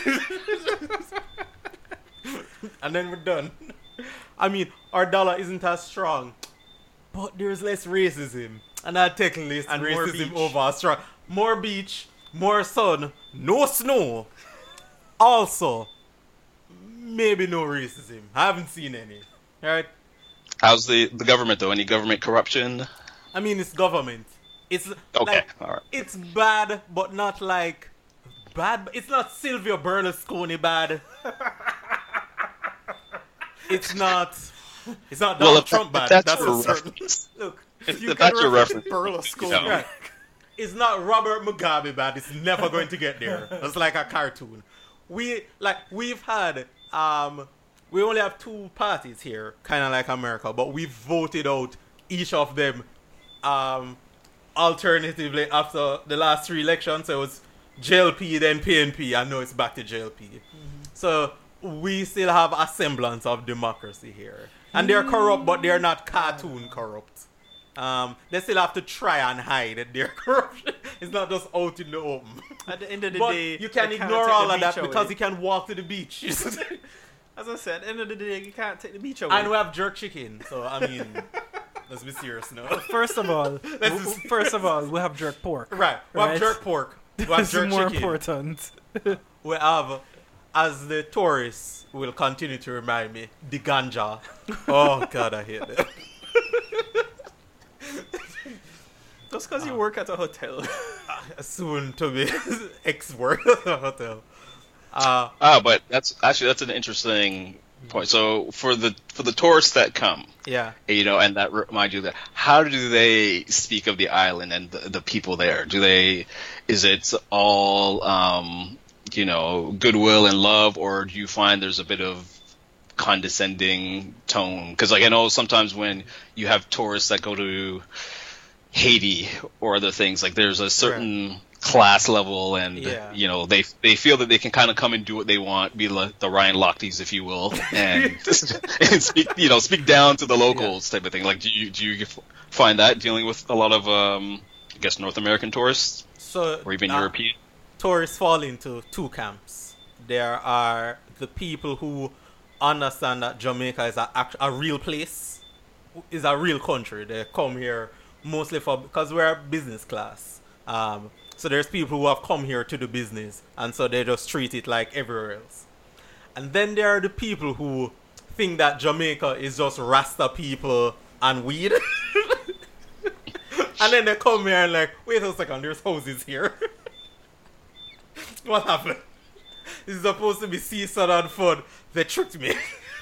And then we're done. I mean, our dollar isn't as strong, but there's less racism. And I take less And more racism beach. over strong. More beach, more sun, no snow. Also, maybe no racism. I haven't seen any. Right? How's the the government though? Any government corruption? I mean, it's government. It's Okay, like, all right. it's bad, but not like bad. It's not Silvio Berlusconi bad. It's not. It's not Donald Well, if, Trump if bad. that's That's your a certain. reference, Look, if, you if can that's your reference reference, Berlusconi. you know, right. It's not Robert Mugabe bad. It's never going to get there. It's like a cartoon. We like we've had um we only have two parties here, kind of like America, but we voted out each of them um alternatively after the last three elections. So it was J L P, then P N P, and now it's back to J L P. So we still have a semblance of democracy here, and they're corrupt, but they're not cartoon corrupt. Um, they still have to try and hide their corruption. It's not just out in the open. At the end of the But day, you can they can't ignore take all the of that beach because away. you can walk to the beach. As I said, at the end of the day, you can't take the beach away. And we have jerk chicken. So, I mean, let's be serious now. First of all, Let's w- just- first of all, we have jerk pork. Right. We Right. have jerk pork. We have This is jerk more chicken. important. We have, as the tourists will continue to remind me, the ganja. Oh, God, I hate that. Just because you work at a hotel. Soon to be ex-work at the hotel. Uh, ah, but that's actually that's an interesting point. So for the for the tourists that come, yeah. you know, and that remind you that how do they speak of the island and the, the people there? Do they, is it all, um, you know, goodwill and love, or do you find there's a bit of condescending tone? Because like I know sometimes when you have tourists that go to Haiti or other things, like there's a certain Right. class level, and Yeah. you know they they feel that they can kind of come and do what they want, be like the Ryan Lochte's, if you will, and, and speak you know speak down to the locals type of thing. Like, do you do you find that dealing with a lot of um, I guess North American tourists So, or even uh, European? tourists fall into two camps. There are the people who understand that Jamaica is a, act- a real place, is a real country. They come here mostly for, because we're business class. Um, so there's people who have come here to do business, and so they just treat it like everywhere else. And then there are the people who think that Jamaica is just Rasta people and weed. And then they come here and like, wait a second, there's houses here. What happened? This is supposed to be season and fun. They tricked me.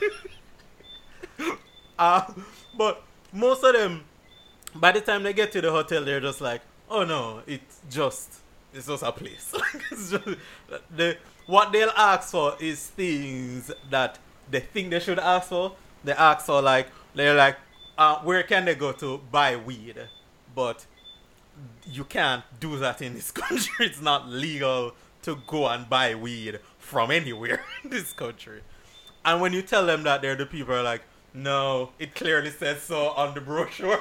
uh, but most of them, by the time they get to the hotel, they're just like, oh no, it's just, it's just a place. It's just, the, what they'll ask for is things that they think they should ask for. They ask for like, they're like, uh, where can they go to buy weed? But you can't do that in this country. It's not legal to go and buy weed from anywhere in this country. And when you tell them that, they're the people who are like, no, it clearly says so on the brochure.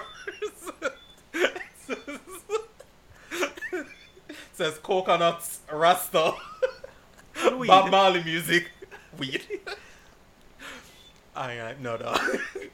It says coconuts, Rasta, Weed. Bob Marley music, weed. I like, no, no.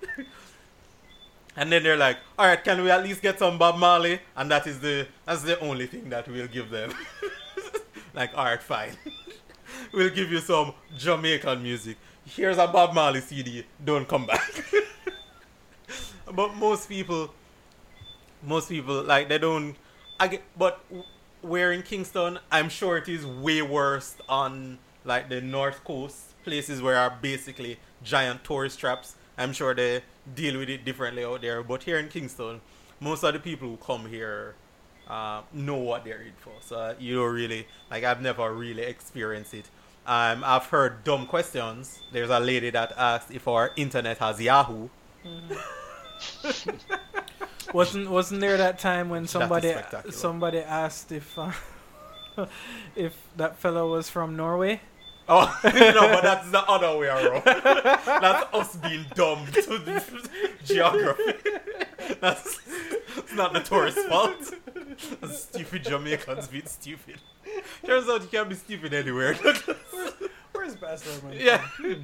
And then they're like, all right, can we at least get some Bob Marley? And that is the that's the only thing that we'll give them. Like, all right, fine. We'll give you some Jamaican music. Here's a Bob Marley C D. Don't come back. But most people, most people, like, they don't. I get, but we're in Kingston. I'm sure it is way worse on like the North Coast, places where are basically giant tourist traps. I'm sure they deal with it differently out there. But here in Kingston, most of the people who come here uh, know what they're in for. So you don't really, like, I've never really experienced it. Um, I've heard dumb questions. There's a lady that asked if our internet has Yahoo. Mm-hmm. wasn't wasn't there that time when somebody spectacular. somebody asked if uh, if that fellow was from Norway? Oh, no, but that's the other way around. That's us being dumb to the geography. That's it's not the tourist's fault. That's stupid Jamaicans being stupid. Turns out you can't be stupid anywhere. Where's Bastard Man? Yeah.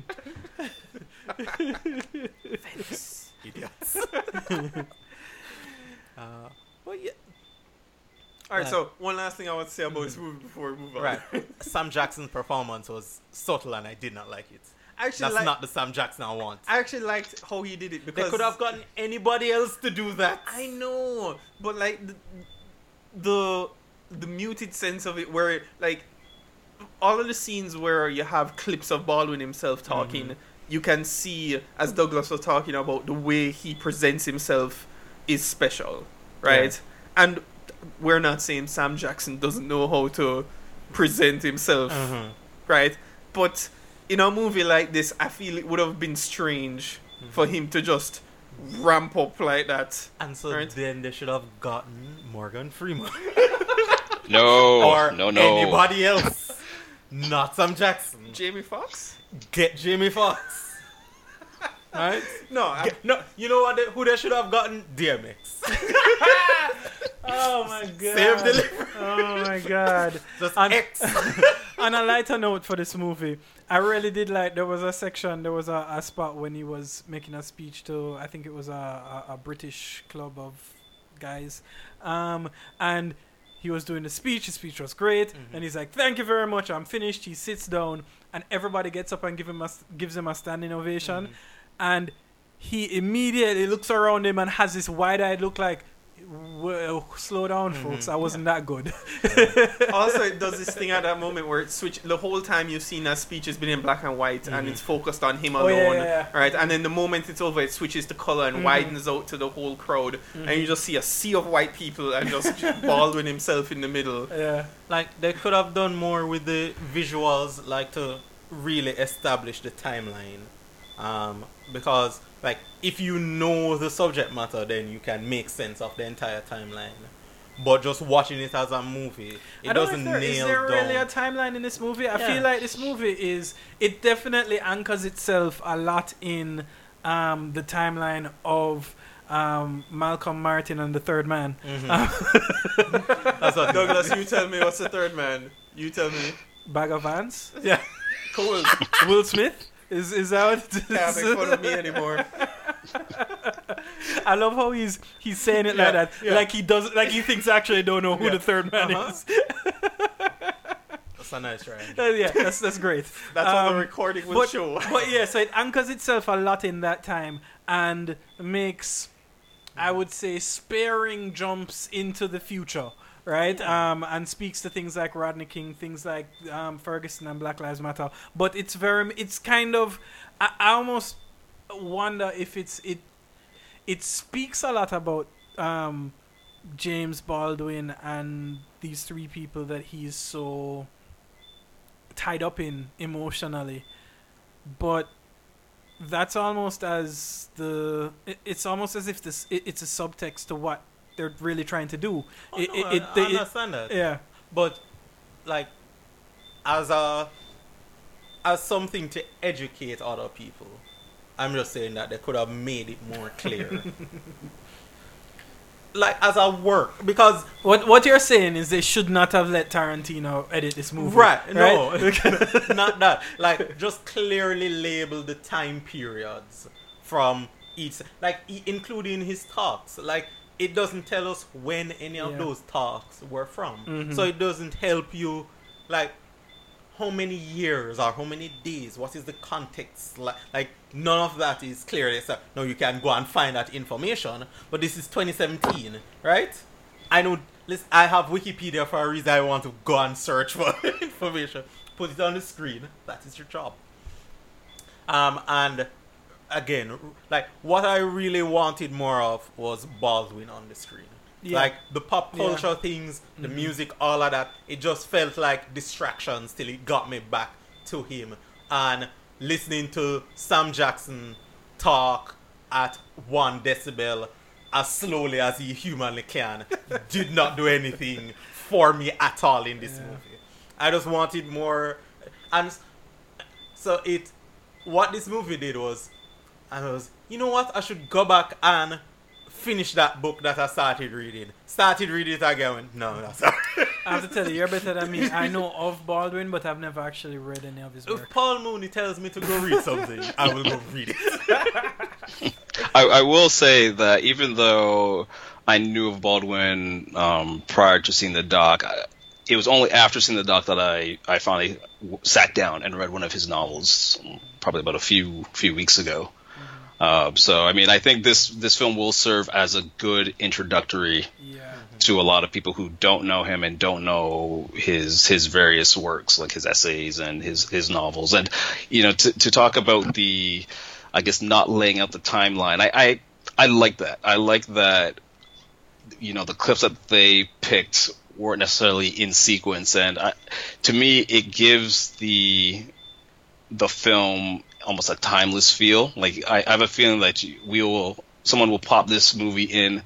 Idiots. uh, well, yeah. Alright, Uh, so one last thing I want to say about this movie before we move on. Right. Sam Jackson's performance was subtle and I did not like it. I actually That's like, not the Sam Jackson I want. I actually liked how he did it because They could have gotten anybody else to do that. I know, but like the the, the muted sense of it, where like all of the scenes where you have clips of Baldwin himself talking, mm-hmm. you can see, as Douglas was talking about, the way he presents himself is special, right? Yeah. And we're not saying Sam Jackson doesn't know how to present himself, mm-hmm. right? But in a movie like this, I feel it would have been strange mm-hmm. for him to just ramp up like that. And so right? then they should have gotten Morgan Freeman. No, or no, no. anybody else. Not Sam Jackson. Jamie Foxx? Get Jamie Foxx. Right? No, I, Get, no. You know what? They, who they should have gotten? D M X. Oh my god. Save delivery. Oh my god. Just on, X. on a lighter note for this movie, I really did like, there was a section, there was a, a spot when he was making a speech to, I think it was a, a, a British club of guys. Um, and he was doing the speech, his speech was great, mm-hmm. and he's like, thank you very much, I'm finished. He sits down, and everybody gets up and give him a, gives him a standing ovation. Mm-hmm. And he immediately looks around him and has this wide-eyed look like, well, slow down, mm-hmm. folks. I wasn't yeah. that good. Yeah. Also, it does this thing at that moment where it switch. The whole time you've seen that speech has been in black and white, mm-hmm. and it's focused on him oh, alone, yeah, yeah, yeah. right? And then the moment it's over, it switches to color and mm-hmm. widens out to the whole crowd, mm-hmm. and you just see a sea of white people and just Baldwin himself in the middle. Yeah, like they could have done more with the visuals, like to really establish the timeline, um, because. Like, if you know the subject matter, then you can make sense of the entire timeline. But just watching it as a movie, it I don't doesn't know if there, nail is there down. really a timeline in this movie? I Yeah. feel like this movie is, it definitely anchors itself a lot in um, the timeline of um, Malcolm Martin and the Third Man. Mm-hmm. Um, That's what Douglas, you tell me what's the Third Man. You tell me. Bag of Ants? Yeah. Cool. Will Smith? Is is that what it is? Can't make fun of me anymore. I love how he's he's saying it Yeah, like that, yeah. like he does, like he thinks I actually don't know who Yeah. the Third Man Uh-huh. is. That's a nice try. Uh, yeah, that's that's great. That's what Um, the recording will but, show. but yeah, so it anchors itself a lot in that time and makes, I would say, sparing jumps into the future, right? Um, and speaks to things like Rodney King, things like um, Ferguson and Black Lives Matter. But it's very, it's kind of, I, I almost wonder if it's it. It speaks a lot about um, James Baldwin and these three people that he's so tied up in emotionally, but that's almost as the it, it's almost as if this it, it's a subtext to what they're really trying to do. Oh, it, no, it, I, it, I they- it- understand that. yeah, But, like, as a as something to educate other people, I'm just saying that they could have made it more clear. Like, as a work, because what what you're saying is they should not have let Tarantino edit this movie, right, no, right? not that. Like, just clearly label the time periods from each, like, i- including his talks. Like, it doesn't tell us when any of Yeah. those talks were from, Mhm. so it doesn't help you, like, how many years or how many days, what is the context, like, like none of that is clear. So, no, you can go and find that information, but this is twenty seventeen, right? I know. Listen, I have Wikipedia for a reason. I want to go and search for information. Put it on the screen. That is your job. Um, and again, like what I really wanted more of was Baldwin on the screen. Yeah. Like the pop culture Yeah. things, the Mhm. music, all of that. It just felt like distractions till it got me back to him. And listening to Sam Jackson talk at one decibel as slowly as he humanly can did not do anything for me at all in this Yeah. movie. I just wanted more. And s- so it, what this movie did was, I was, you know what? I should go back and finish that book that I started reading. Started reading it again. Went, no, no, sorry. I have to tell you, you're better than me. I know of Baldwin, but I've never actually read any of his If work. Paul Mooney tells me to go read something, I will go read it. I, I will say that even though I knew of Baldwin um, prior to seeing the doc, I, it was only after seeing the doc that I, I finally w- sat down and read one of his novels, probably about a few few weeks ago. Uh, so, I mean, I think this, this film will serve as a good introductory Yeah. to a lot of people who don't know him and don't know his his various works, like his essays and his, his novels. And, you know, to, to talk about the, I guess, not laying out the timeline, I, I, I like that. I like that, you know, the clips that they picked weren't necessarily in sequence. And I, to me, it gives the the film almost a timeless feel. Like I, I have a feeling that you- we will, someone will pop this movie in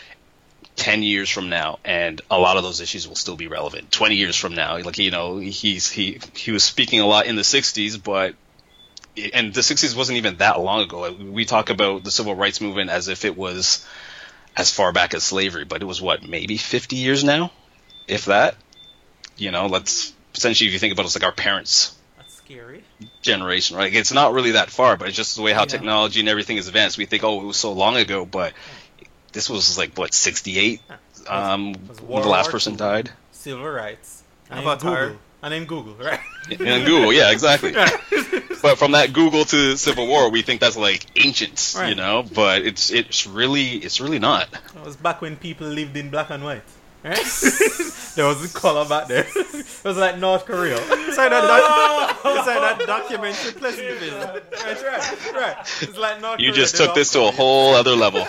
ten years from now, and a lot of those issues will still be relevant. Twenty years from now, like you know, he's he he was speaking a lot in the sixties, but and the sixties wasn't even that long ago. We talk about the civil rights movement as if it was as far back as slavery, but it was what, maybe fifty years now, if that. You know, let's essentially, if you think about it, it's like our parents' That's scary. generation, right? It's not really that far, but it's just the way how Yeah. technology and everything is advanced. We think, oh, it was so long ago, but this was like what, sixty-eight, um, was when World the last War person Two. died. Civil rights. And then Avatar. Google. And then Google, right? And Google, yeah, exactly. But from that Google to Civil War, we think that's like ancient, you Right. know. But it's it's really it's really not. It was back when people lived in black and white. Right? There was a color back there. It was like North Korea. It's like that, doc- it's like that documentary Pleasantville. Right, right, right. It's like North You Korea. just They're took this to all- a whole other level.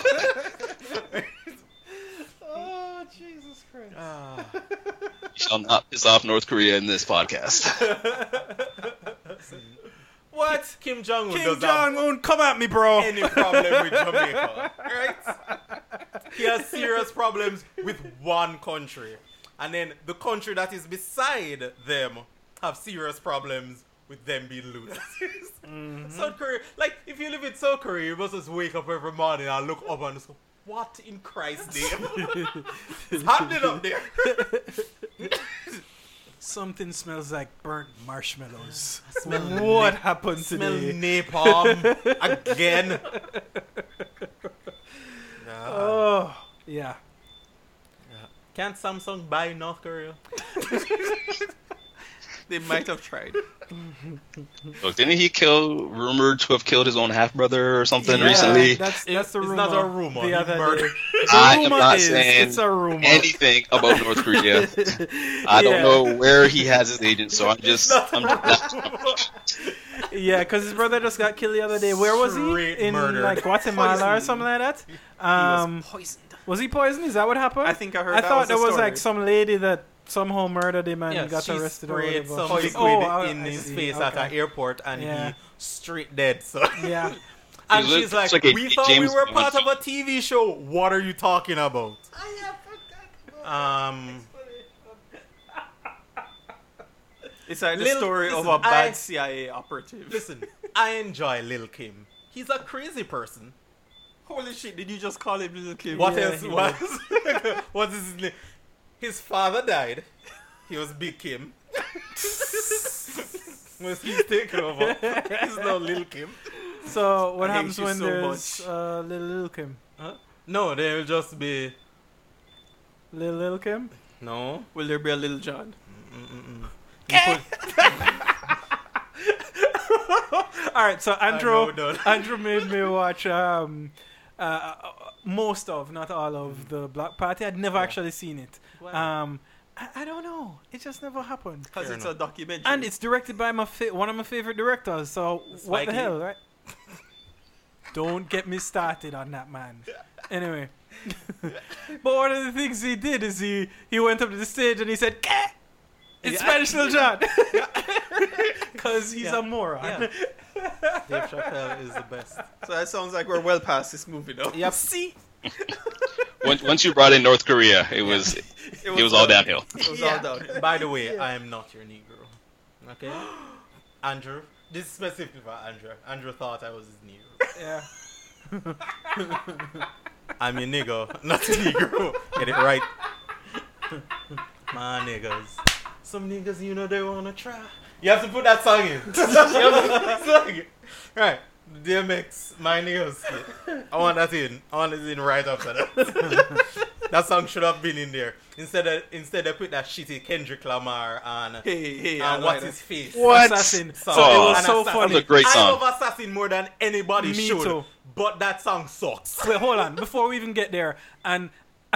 Oh, Jesus Christ. Ah. You shall not piss off North Korea in this podcast. What? Kim Jong Un Kim does Jong Un, come at me, bro. have any problem with Jamaica, right? He has serious problems with one country, and then the country that is beside them have serious problems with them being losers. Mm-hmm. South Korea, like if you live in South Korea, you must just wake up every morning and look up and just go, "What in Christ's name is happening up there?" Something smells like burnt marshmallows. smell What na- happened Smell today? napalm again. Nah. Oh, yeah. Can't Samsung buy North Korea? They might have tried. Look, didn't he kill, rumored to have killed his own half brother or something Yeah, recently? That's, It- that's the it's rumor. not a rumor, The he other murdered- day. The I am rumor not is, saying it's a rumor. anything about North Korea. I don't Yeah. know where he has his agent, so I'm just, not I'm just Yeah, because his brother just got killed the other day. Where was he? Straight In murdered. like Guatemala or Poisoned. something like that. Um, Poisoned. was he poisoned? Is that what happened? I think I heard I that thought was the there was story. like some lady that somehow murdered him and Yeah, got she arrested or sprayed whatever. some liquid Oh, I- in I his see. face at Okay. an airport, and Yeah. he straight dead. So, Yeah. and He she's looks like, like a "We thought James we were Bond. part of a T V show. What are you talking about?" Um, It's like the Lil- story of listen, a bad I- C I A operative. listen, I enjoy Lil Kim. He's a crazy person. Holy shit, did you just call him Little Kim? What Yeah, else he was? What is his name? His father died. He was Big Kim. Was he taken over? He's no Lil Kim. So what I hate happens you when so there's much. uh, little Lil Kim? Huh? No, there will just be Little Lil Kim? no. Will there be a Little John? All right, so Andrew know, don't. Andrew made me watch um uh, most of, not all of the Block Party. I'd never Yeah. actually seen it. Why? Um, I, I don't know. It just never happened. Because Fair it's enough. a documentary. And it's directed by my fa- one of my favorite directors. So what Spike the Lee. hell, right? Don't get me started on that man. Anyway, but one of the things he did is he he went up to the stage and he said, "Ke!" in Yeah. Spanish, Lil Jon, because he's Yeah. a moron. Yeah. Dave Chappelle is the best. So that sounds like we're well past this movie now. Yep. See, Once, once you brought in North Korea, it was It it was all done. downhill. It was Yeah. all down. By the way, I am not your Negro. Okay? Andrew. This is specifically for Andrew. Andrew thought I was his Negro. yeah. I'm your nigga, not a Negro. Get it right. My niggas. Some niggas, you know, they wanna try. You have to put that song in. You have to put that song in. Right. D M X, my niggas. skit. I want that in. I want it in right after that. That song should have been in there. Instead of instead they put that shitty Kendrick Lamar on Hey, hey, I and like what's that. his face. What? Assassin. So So Oh. it was and so Assassin. That was funny. a great I song. love Assassin more than anybody Me should. too. But that song sucks. Wait, hold on. Before we even get there, and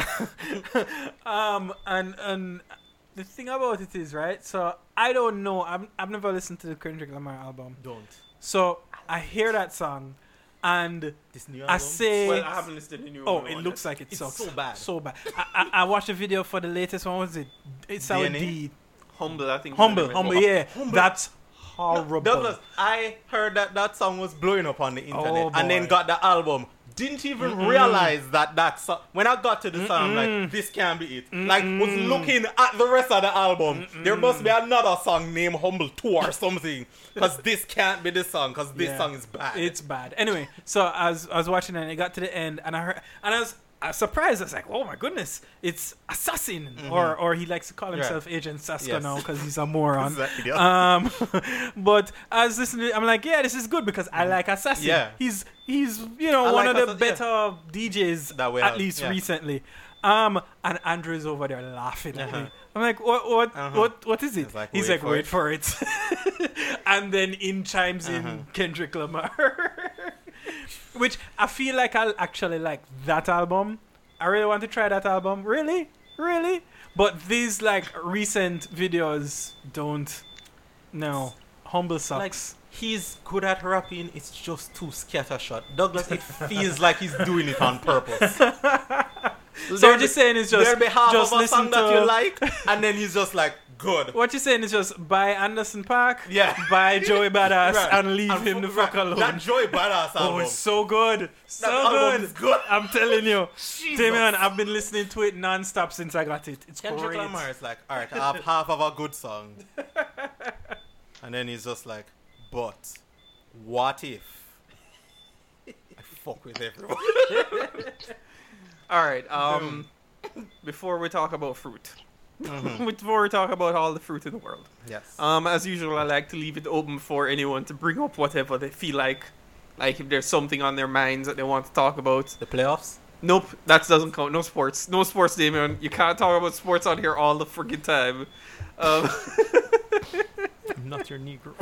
um, and and the thing about it is, right? So I don't know. I've I've never listened to the Kendrick Lamar album. Don't. So I hear that song, and This new I album? say, Well, I haven't listened to the new oh, one. it looks like it It's sucks. so bad. So bad. I, I, I watched a video for the latest one. What was it? It's our D N A? D. Humble, I think. Humble, is the name humble, of it. yeah. Humble. That's horrible. Douglas, I heard that that song was blowing up on the internet Oh, and then boy. got the album. Didn't even realize that that song. When I got to the song, I'm like, this can't be it. Like, was looking at the rest of the album. There must be another song named Humble two or something. Because this can't be the song, because this Yeah. song is bad. It's bad. Anyway, so I was I was watching it and it got to the end and I heard and I was, I was surprised. I was like, oh my goodness, it's Assassin, or or he likes to call himself Agent Saska Yes. now because he's a moron. Exactly, yeah. Um, but I was listening. To it, I'm like, yeah, this is good because I like Assassin. Yeah. he's he's you know I one like of the Assassin, yeah. better D Js That we at have, least yeah. recently. Um, and Andrew's over there laughing at Uh-huh. me. I'm like, what, what, Uh-huh. what, what is it? He's like, He's "Wait like, for wait it." for it. And then in chimes Uh-huh. in Kendrick Lamar, which I feel like I'll actually like that album. I really want to try that album. Really, really. But these like recent videos don't. No, Humble like, sucks. he's good at rapping, it's just too scattershot. Douglas, it feels like he's doing it on purpose. So what you're saying is just there'll be half just of a listen song to that you like, and then he's just like, good. What you're saying is just buy Anderson Paak, Yeah. buy Joey Badass, Right. and leave And him the fu- fuck right. alone. That Joy Badass album. Oh, it's so good. So album good. is good. I'm telling you. Jesus. Damien, I've been listening to it non-stop since I got it. It's Kendrick great. Lamar is like, all right, I have half of a good song. And then he's just like, but what if I fuck with everyone? All right. Um, before we talk about fruit, before we talk about all the fruit in the world, Yes. um, as usual, I like to leave it open for anyone to bring up whatever they feel like. Like if there's something on their minds that they want to talk about. The playoffs? Nope, that doesn't count. No sports. No sports, Damien. You can't talk about sports on here all the freaking time. Um, I'm not your Negro.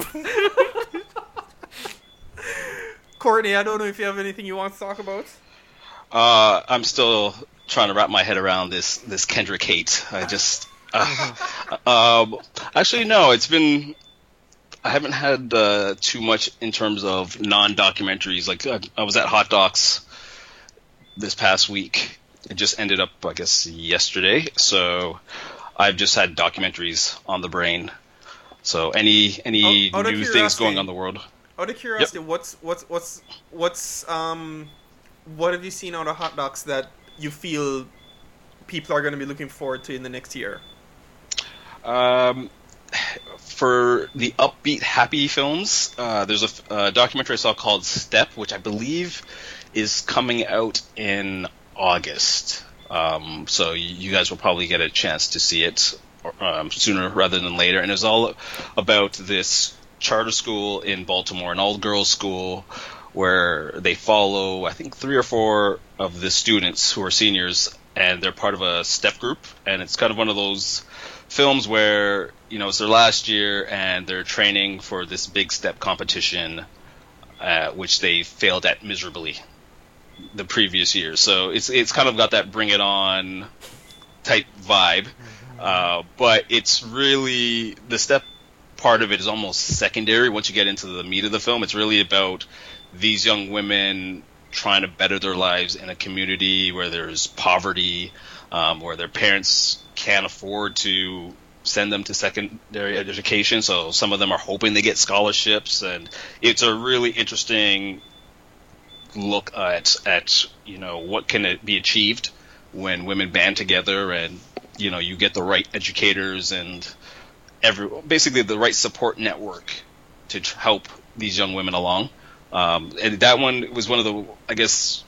Courtney, I don't know if you have anything you want to talk about. Uh, I'm still trying to wrap my head around this this Kendrick hate. I just, uh, um, actually no, it's been. I haven't had uh, too much in terms of non-documentaries. Like I, I was at Hot Docs this past week. It just ended up, I guess, yesterday. So I've just had documentaries on the brain. So any any Out- out of new things curiosity- going on in the world. Out of curiosity, what's what's what's what's um, what have you seen out of Hot Docs that you feel people are going to be looking forward to in the next year? Um, for the upbeat, happy films, uh, there's a f- a documentary I saw called Step, which I believe is coming out in August. Um, so you, you guys will probably get a chance to see it um, sooner rather than later. And it's all about this charter school in Baltimore, an all-girls school, where they follow, I think, three or four of the students who are seniors, and they're part of a step group. And it's kind of one of those films where, you know, it's their last year and they're training for this big step competition, uh, which they failed at miserably. the previous year. So it's it's kind of got that Bring It On type vibe, uh, but it's really the step part of it is almost secondary once you get into the meat of the film. It's really about these young women trying to better their lives in a community where there's poverty, um, where their parents can't afford to send them to secondary education, so some of them are hoping they get scholarships, and it's a really interesting look at at you know what can it be achieved when women band together, and you know you get the right educators and every basically the right support network to tr- help these young women along. Um, and that one was one of the, I guess,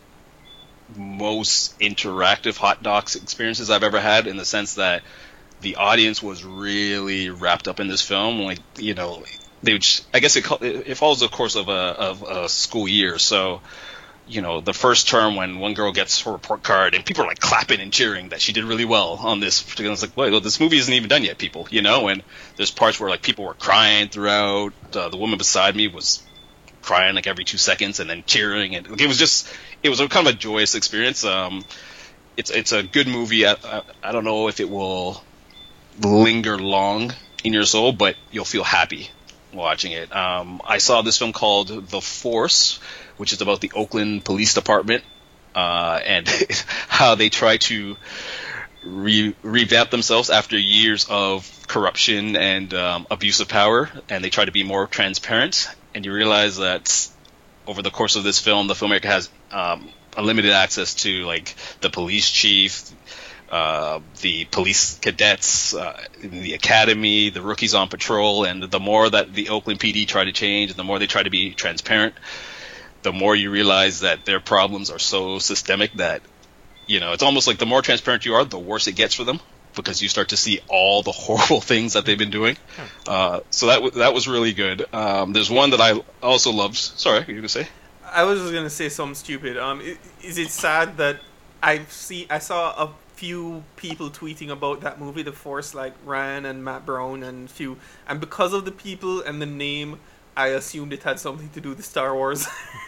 most interactive hot docs experiences I've ever had, in the sense that the audience was really wrapped up in this film. Like, you know, they would, I guess it, it follows the course of a, of a school year. So, you know, the first term when one girl gets her report card and people are like clapping and cheering that she did really well on this particular, I was like, well, this movie isn't even done yet, people, you know, and there's parts where like people were crying throughout. Uh, the woman beside me was crying like every two seconds and then cheering, and it was just, it was a kind of a joyous experience. Um, it's it's a good movie. I, I, I don't know if it will linger long in your soul, but you'll feel happy watching it. Um, I saw this film called The Force, which is about the Oakland Police Department, uh, and how they try to re- revamp themselves after years of corruption and um, abuse of power, and they try to be more transparent. And you realize that over the course of this film, the filmmaker has um, unlimited access to like the police chief, uh, the police cadets, uh, the academy, the rookies on patrol, and the more that the Oakland P D try to change, the more they try to be transparent, the more you realize that their problems are so systemic that, you know, it's almost like the more transparent you are, the worse it gets for them, because you start to see all the horrible things that they've been doing. Uh, so that w- that was really good. Um, there's one that I also loved. Sorry, what were you going to say? I was just gonna say something stupid. Um, i- is it sad that I see I saw a few people tweeting about that movie, The Force, like Ryan and Matt Brown and few, and because of the people and the name, I assumed it had something to do with Star Wars.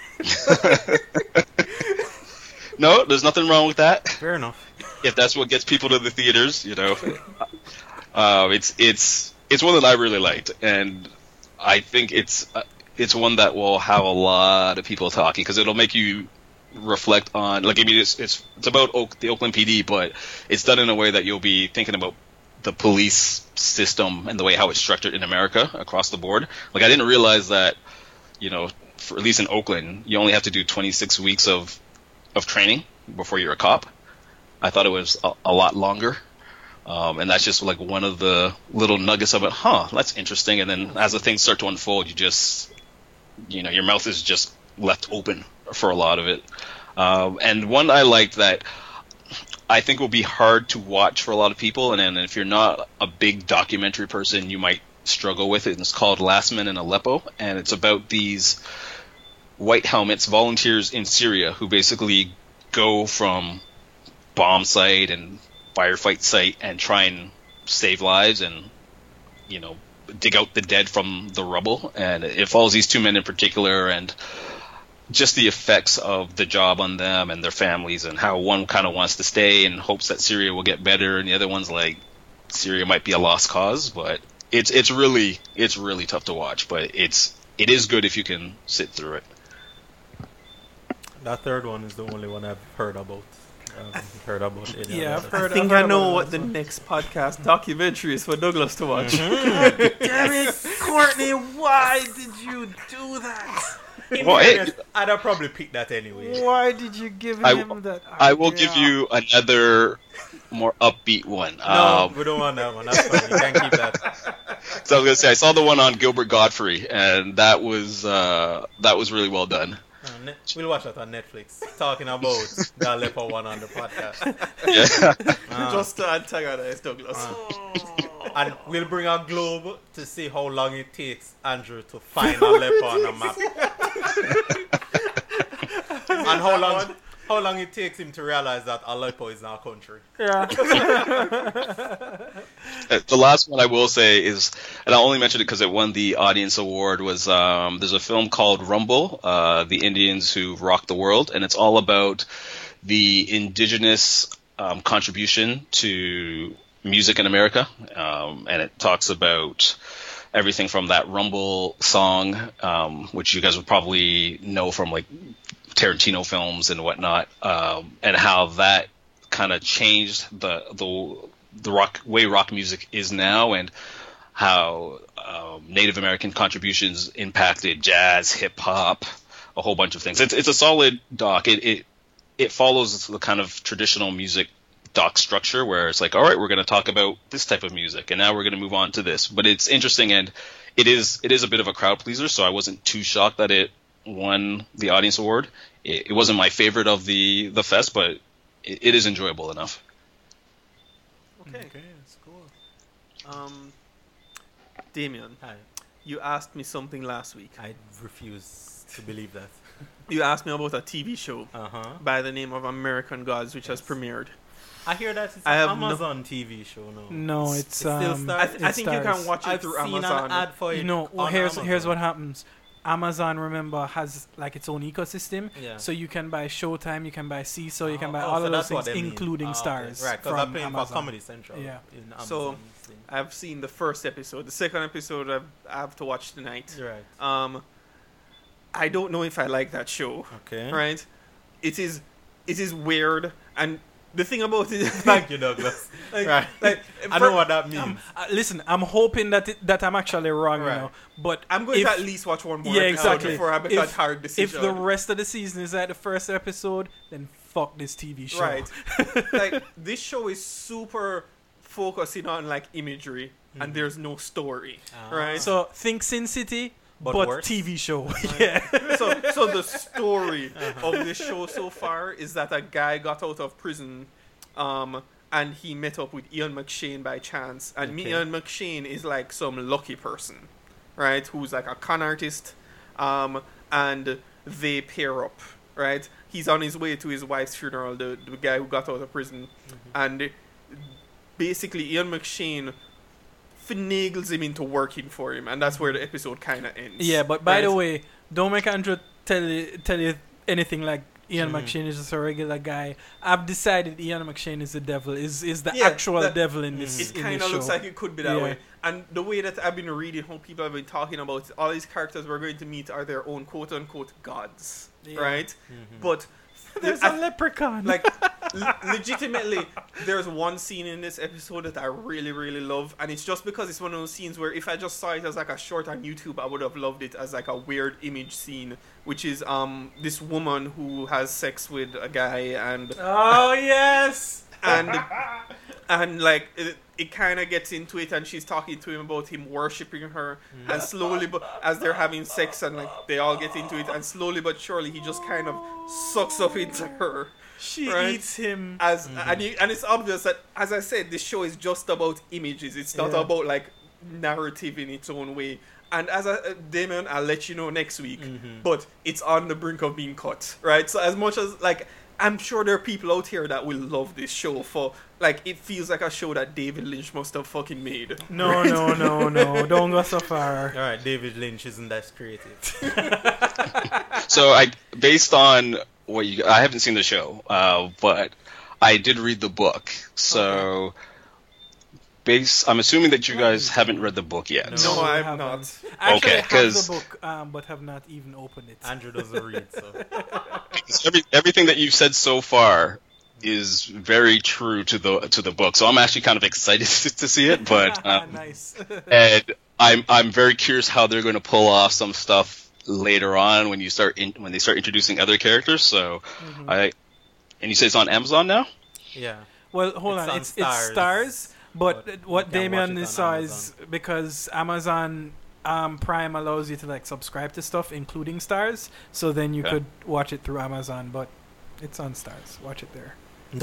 No, there's nothing wrong with that. Fair enough. If that's what gets people to the theaters, you know, uh, it's it's it's one that I really liked, and I think it's uh, it's one that will have a lot of people talking, because it'll make you reflect on, like, I mean, it's it's, it's about Oak, the Oakland P D, but it's done in a way that you'll be thinking about the police system and the way how it's structured in America across the board. Like, I didn't realize that, you know, for, at least in Oakland, you only have to do twenty-six weeks of of training before you're a cop. I thought it was a, a lot longer. Um, and that's just like one of the little nuggets of it. Huh, that's interesting. And then as the things start to unfold, you just, you know, your mouth is just left open for a lot of it. Um, and one I liked that I think will be hard to watch for a lot of people, and then if you're not a big documentary person, you might struggle with it. And it's called Last Men in Aleppo, and it's about these white helmets, volunteers in Syria, who basically go from bomb site and firefight site and try and save lives and, you know, dig out the dead from the rubble. And it follows these two men in particular, and just the effects of the job on them and their families, and how one kind of wants to stay in hopes that Syria will get better, and the other one's like, Syria might be a lost cause. But it's it's really it's really tough to watch, but it's it is good if you can sit through it. That third one is the only one I've heard about. Um, heard about it. Yeah, I've I heard. think I've I heard know about what it the also. next podcast documentary is for Douglas to watch. Damn it, Courtney! Why did you do that? In Well, fairness, it- I'd have probably picked that anyway. Why did you give I- him that? I will idea? give you another more upbeat one. No, Um, we don't want that one. That's fine. You can keep that. so I was gonna say I saw the one on Gilbert Godfrey, and that was uh, that was really well done. Uh, ne- we'll watch that on Netflix. Talking about the Aleppo one on the podcast. Yeah. Uh, Just to antagonize Douglas. uh, and we'll bring a globe to see how long it takes Andrew to find Aleppo on the map. And how long how how long it takes him to realize that Aleppo is not a country. Yeah. Uh, the last one I will say is, and I only mentioned it because it won the audience award, was um, there's a film called Rumble, uh, The Indians Who Rocked the World, and it's all about the indigenous um, contribution to music in America, um, and it talks about everything from that Rumble song, um, which you guys would probably know from like Tarantino films and whatnot, um, and how that kind of changed the the the rock way rock music is now, and how um, Native American contributions impacted jazz, hip hop, a whole bunch of things. It's it's a solid doc. It it it follows the kind of traditional music doc structure where it's like, all right, we're going to talk about this type of music, and now we're going to move on to this. But it's interesting, and it is it is a bit of a crowd pleaser, so I wasn't too shocked that it won the audience award. It, it wasn't my favorite of the the fest, but it, it is enjoyable enough. Okay. Okay, that's cool. Um, Damien, Hi. you asked me something last week. I refuse to believe that. You asked me about a T V show Uh huh. by the name of American Gods, which has premiered. I hear that it's I an have no- Amazon T V show now. No, it's, It still um, stars- I, th- I it think you stars- can watch it I've through seen Amazon. an ad for it. You know, well, on here's Amazon. here's what happens. Amazon, remember, has like its own ecosystem. Yeah. So you can buy Showtime, you can buy Seesaw, you can buy Oh, all so of those that's what things, they mean. including Ah, okay. stars Right, because from I'm paying Amazon. for Comedy Central. Yeah. In So, Amazon thing. I've seen the first episode. The second episode I've, I have to watch tonight. Right. Um, I don't know if I like that show. Okay. Right? It is, it is weird, and the thing about it, Thank you, Douglas. like, right. like, I for- know what that means. Um, uh, listen, I'm hoping that it, that I'm actually wrong, Right. you know. But I'm going if, to at least watch one more yeah, episode exactly. before I make a If, hard if decision. the rest of the season is like the first episode, then fuck this T V show. Right. Like, this show is super focusing on, like, imagery, and there's no story. Ah. Right? So think Sin City, But but, worse? T V show. yeah. so, so the story of this show so far is that a guy got out of prison, um, and he met up with Ian McShane by chance. And Okay. Ian McShane is like some lucky person, right? Who's like a con artist, um, and they pair up, right? He's on his way to his wife's funeral, the, the guy who got out of prison, and basically Ian McShane finagles him into working for him, and that's where the episode kind of ends. Yeah, but by the right? way, don't make Andrew tell you, tell you anything like Ian Mhm. McShane is just a regular guy. I've decided Ian McShane is the devil, is is the Yeah, actual that- devil in this, It in kind this of looks show. like it could be that Yeah. way. And the way that I've been reading, how people have been talking about all these characters we're going to meet are their own quote unquote gods, Yeah. right? Mhm. But There's I- a leprechaun. like l- legitimately, there's one scene in this episode that I really, really love, and it's just because it's one of those scenes where if I just saw it as like a short on YouTube, I would have loved it as like a weird image scene, which is um this woman who has sex with a guy and oh yes. and and like it, it kind of gets into it, and she's talking to him about him worshiping her, and slowly but as they're having sex and like they all get into it, and slowly but surely he just kind of sucks up into her She right? eats him. as and, you, and it's obvious that, as I said, this show is just about images. It's not Yeah. about like narrative in its own way. And as I, uh, Damon, I'll let you know next week. Mhm. But it's on the brink of being cut, right? So as much as like, I'm sure there are people out here that will love this show for like it feels like a show that David Lynch must have fucking made. No, right? no, no, no. Don't go so far. All right, David Lynch isn't that creative. So I, based on what you, I haven't seen the show, uh, but I did read the book. So, base, I'm assuming that you guys haven't read the book yet. No, I I'm haven't. not. I actually Okay, have 'cause- the book, um, but have not even opened it. Andrew doesn't read, so Every, everything that you've said so far is very true to the to the book. So I'm actually kind of excited to see it, but um, nice. and I'm I'm very curious how they're going to pull off some stuff later on when you start in, when they start introducing other characters. So Mhm. I and you say it's on Amazon now. yeah. Well, hold It's on. on It's it's Stars, stars, but, but what you can Damien watch it is on saw is because Amazon um, Prime allows you to like subscribe to stuff, including Stars. So then you Okay. could watch it through Amazon, but it's on Stars. Watch it there. No.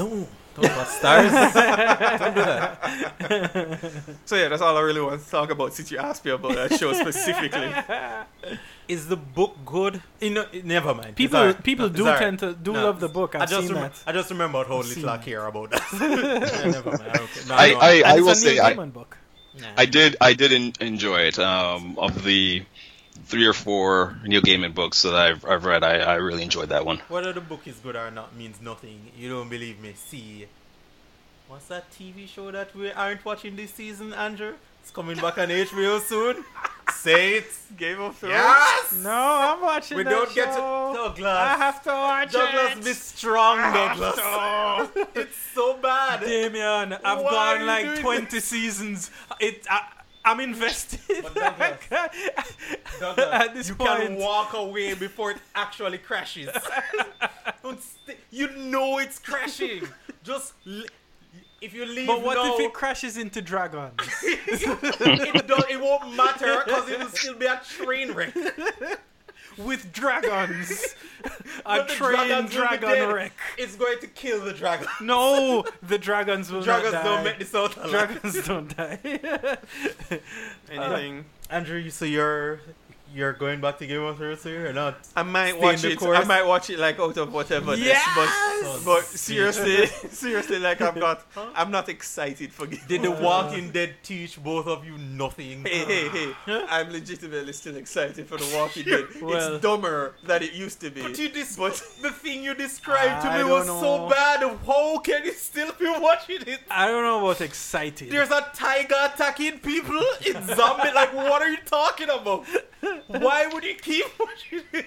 Don't bust stars. Don't do that. So yeah, that's all I really want to talk about since you asked me about that show specifically. Is the book good? You know, never mind. People It's alright. people No, do it's tend alright. to do No, love the book. I've I just seen remem- that. I just remembered how I've seen little I that. care about that. Yeah, never mind. I don't care. No, I, no, I, And I it's will a say Neil I, Gaiman book. nah. I did I did en- enjoy it. Um, of the three or four Neil Gaiman books that I've I've read, I, I really enjoyed that one. Whether the book is good or not means nothing. You don't believe me? See, what's that T V show that we aren't watching this season, Andrew? It's coming back on H B O soon. Say it. Game of Thrones. Yes. No, I'm watching We that don't get to show. Douglas. I have to watch Douglas, it. be strong, Douglas. It's so bad. Damien, I've Why are gone you like doing twenty seasons. It, I, I'm invested. But Douglas, Douglas, At this you point, can walk away before it actually crashes. Don't st- you know it's crashing. Just li- if you leave but what now, if it crashes into dragons? it, don't, it won't matter because it will still be a train wreck. With dragons, a But the train dragons will be dragon dead. wreck. It's going to kill the dragon. No, the dragons will Dragons not die. don't make this out alive. Dragons don't die. Anything. Andrew, you so you're you're going back to Game of Thrones here or not? I might Stay watch in the it. course. I might watch it like out of whatever. Yes! But, but seriously, seriously, like I'm not. I'm not excited for. Game Did The of Walking Dead teach both of you nothing? Hey, hey, hey! I'm legitimately still excited for The Walking Dead. Well- It's dumber than it used to be. But you dis- But the thing you described to I me don't was know. so bad. How can you still be watching it? I don't know about excited. There's a tiger attacking people. It's zombie. Like, what are you talking about? Why would you keep watching it?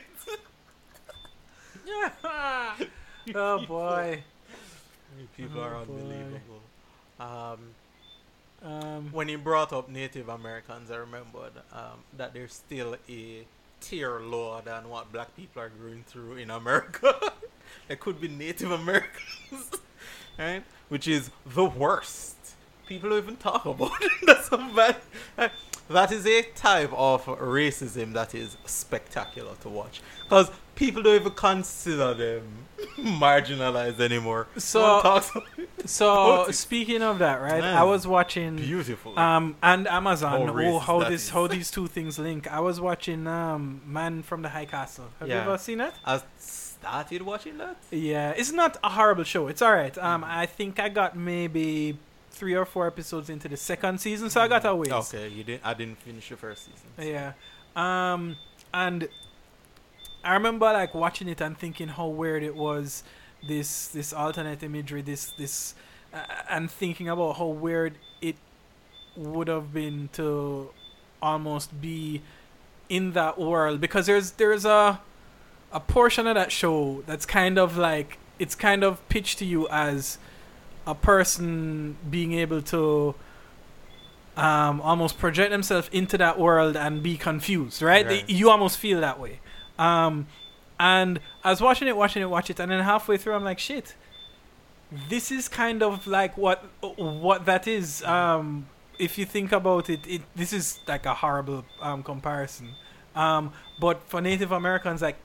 Oh boy. You people are Oh, boy. unbelievable. Um, Um, when he brought up Native Americans, I remembered um, that there's still a tier lower than what black people are going through in America. There could be Native Americans, right? Which is the worst. People don't even talk about it. That's so bad. That is a type of racism that is spectacular to watch. Because people don't even consider them marginalized anymore. So- No one talks about it. so speaking of that, right? Man. I was watching Beautiful. um and Amazon. How Oh, racist how that this is. how these two things link. I was watching um Man from the High Castle. Have Yeah. you ever seen it? I started watching that. Yeah, it's not a horrible show. It's alright. Um, I think I got maybe three or four episodes into the second season, so I got a ways. Okay, you didn't. I didn't finish the first season. Yeah. Um, and I remember like watching it and thinking how weird it was. This this alternate imagery, this this, uh, and thinking about how weird it would have been to almost be in that world, because there's there's a a portion of that show that's kind of like, it's kind of pitched to you as a person being able to um, almost project themselves into that world and be confused, right? Right. They- you almost feel that way. Um, and I was watching it, watching it, watch it, and then halfway through, I'm like, shit, this is kind of like what what that is. Um, if you think about it, it this is like a horrible um, comparison. Um, but for Native Americans, like,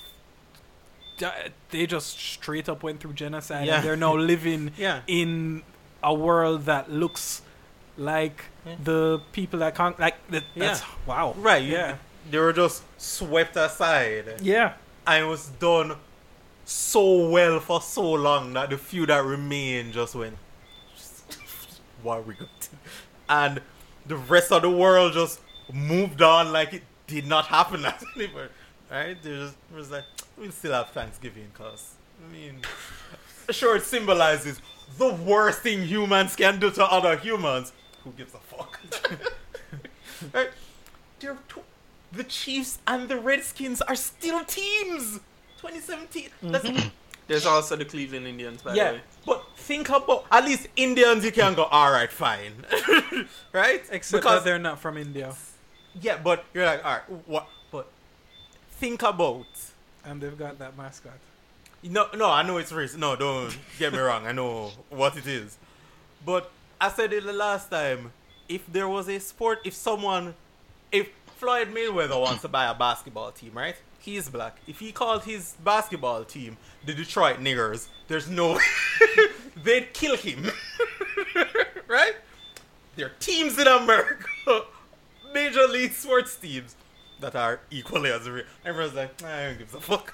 they just straight up went through genocide, Yeah. and they're now living Yeah. in a world that looks like Yeah. the people that can't, like, that, that's, wow. Right. Yeah. They were just swept aside. Yeah. And it was done so well for so long that the few that remained just went, what are we going to do? And the rest of the world just moved on like it did not happen last anymore. Right? They just it was like, we'll still have Thanksgiving because, I mean, sure, it symbolizes the worst thing humans can do to other humans. Who gives a fuck? Right? They're two, the Chiefs and the Redskins are still teams. twenty seventeen. That's There's also the Cleveland Indians, by the yeah, way. but think about at least Indians. You can go, all right, fine, right? Except that they're not from India. yeah, but you're like, all right, what? But think about. And they've got that mascot. No, no, I know it's racist. No, don't get me wrong. I know what it is. But I said it the last time. If there was a sport, if someone, if Floyd Mayweather wants to buy a basketball team, right? He is black. If he called his basketball team the Detroit Niggers, there's no they'd kill him. Right? There are teams in America, Major League sports teams, that are equally as real. Everyone's like, I don't give a fuck.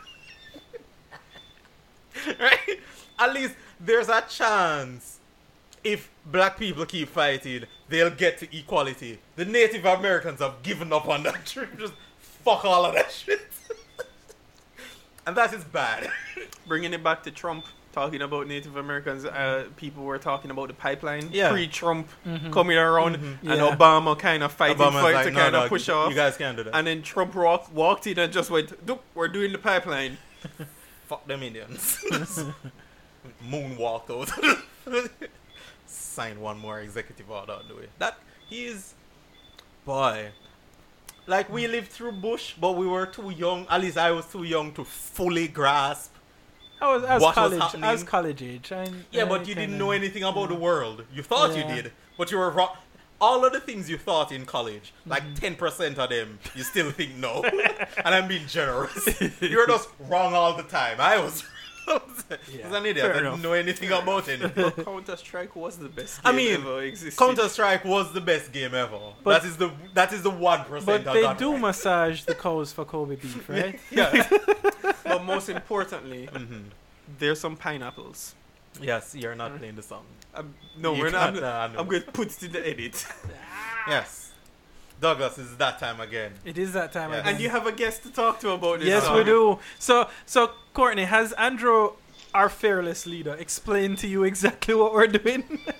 Right? At least there's a chance if black people keep fighting, they'll get to equality. The Native Americans have given up on that dream. Just fuck all of that shit. And that is bad. Bringing it back to Trump, talking about Native Americans, uh, people were talking about the pipeline Yeah. pre-Trump Mhm. coming around, Mhm. and Yeah. Obama kind of fighting Obama's for it like, to "No, kind of dog, push you off. guys can't do that. And then Trump walk, walked in and just went, "Doop, we're doing the pipeline." Fuck them Indians. Moonwalked out. Sign one more executive order on the way. That he is, boy. Like we lived through Bush, but we were too young. At least I was too young to fully grasp. I was as What was college, happening? as college age. I, Yeah, I but you didn't kinda- know anything about the world. You thought Yeah. you did, but you were wrong. All of the things you thought in college, like Mm-hmm. ten percent of them, you still think no. And I'm being generous. You're just wrong all the time. I was wrong. Yeah, As an idiot, fair I didn't enough. know anything about it. But Counter-Strike was the best I game mean, ever existed. Counter Strike was the best game ever. But- that is the that is the one percent. But I they got do right. massage the cows for Kobe beef, right? Yeah. But most importantly, Mhm. there's some pineapples. Yes, you're not playing the song. Um, no, You we're not. can't, uh, I know. I'm going to put it in the edit. Yes, Douglas, is that time again. It is that time Yeah. again. And you have a guest to talk to about this Yes, song. we do. So, so Courtney, has Andrew, our fearless leader, explained to you exactly what we're doing?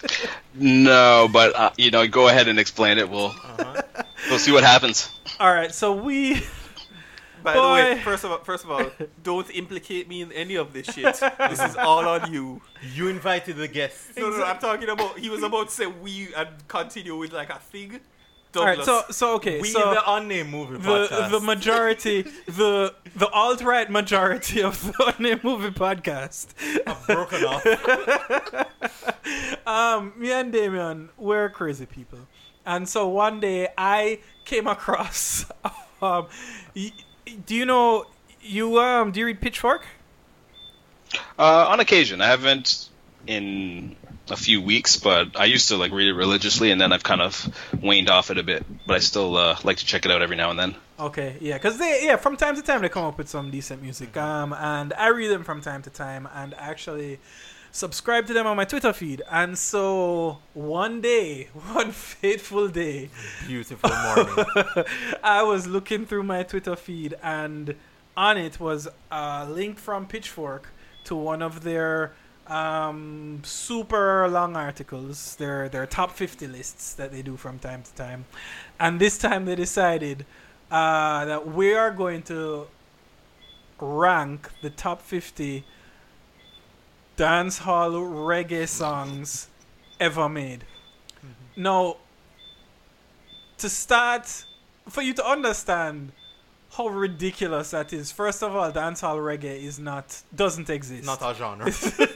No, but uh, you know, go ahead and explain it. We'll Uh-huh. we'll see what happens. All right. So we. By the way, Boy. first of all, first of all, don't implicate me in any of this shit. This is all on you. You invited the guest. No, no, no, I'm talking about. He was about to say we and continue with like a thing. All right. Douglas. So, so okay. We so the unnamed movie the podcast. the majority, the the alt right majority of the Unnamed Movie Podcast. I've broken off. Um, me and Damien, we're crazy people, and so one day I came across. Um, y- do you know you um do you read Pitchfork? Uh, on occasion, I haven't in a few weeks, but I used to like read it religiously, and then I've kind of waned off it a bit. But I still uh, like to check it out every now and then. Okay, yeah, because they yeah from time to time they come up with some decent music. Um, and I read them from time to time, and I actually subscribe to them on my Twitter feed. And so one day, one fateful day, Beautiful morning. I was looking through my Twitter feed, and on it was a link from Pitchfork to one of their um, super long articles, their their top fifty lists that they do from time to time. And this time they decided uh, that we are going to rank the top fifty dancehall reggae songs ever made. Now, to start, for you to understand how ridiculous that is, first of all, dancehall reggae is not doesn't exist. Not our genre.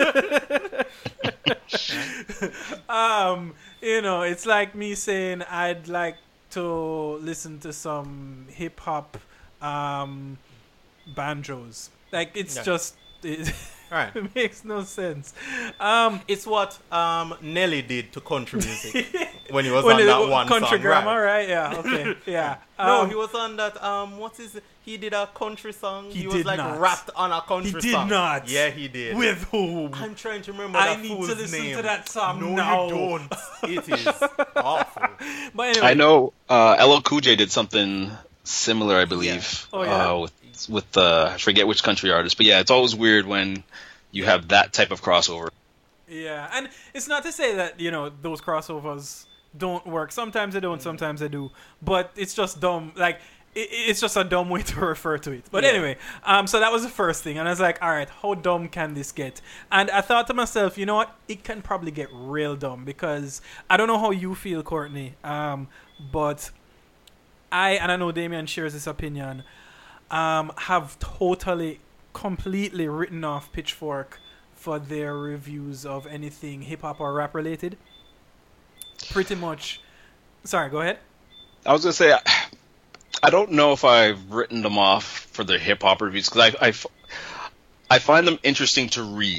um, you know, it's like me saying I'd like to listen to some hip hop um, banjos. Like it's Yeah. just it, Right. it makes no sense. Um, It's what um, Nelly did to country music when he was when on it- that one country song. grammar, right? right? Yeah, okay, yeah. No, Um, he was on that. Um, what's his? He did a country song. He was did like not. rapped on a country did song. not. Yeah, he did. with whom? I'm trying to remember I that need to fool's listen name. to that song No, now. you don't. It is awful. But anyway, I know uh, L L Cool J did something similar, I believe. Oh, yeah? Uh, with with uh, I forget which country artist, but yeah, it's always weird when you have that type of crossover. yeah, and it's not to say that you know those crossovers don't work. Sometimes they don't, sometimes they do. But it's just dumb. Like it, it's just a dumb way to refer to it. But Yeah. anyway, um, so that was the first thing, and I was like, all right, how dumb can this get? And I thought to myself, you know what? It can probably get real dumb because I don't know how you feel, Courtney. Um, but I and I know Damien shares this opinion. Um, have totally, completely written off Pitchfork for their reviews of anything hip hop or rap related. Pretty much. Sorry, go ahead. I was gonna say, I- I don't know if I've written them off for their hip hop reviews because I, I f- I find them interesting to read.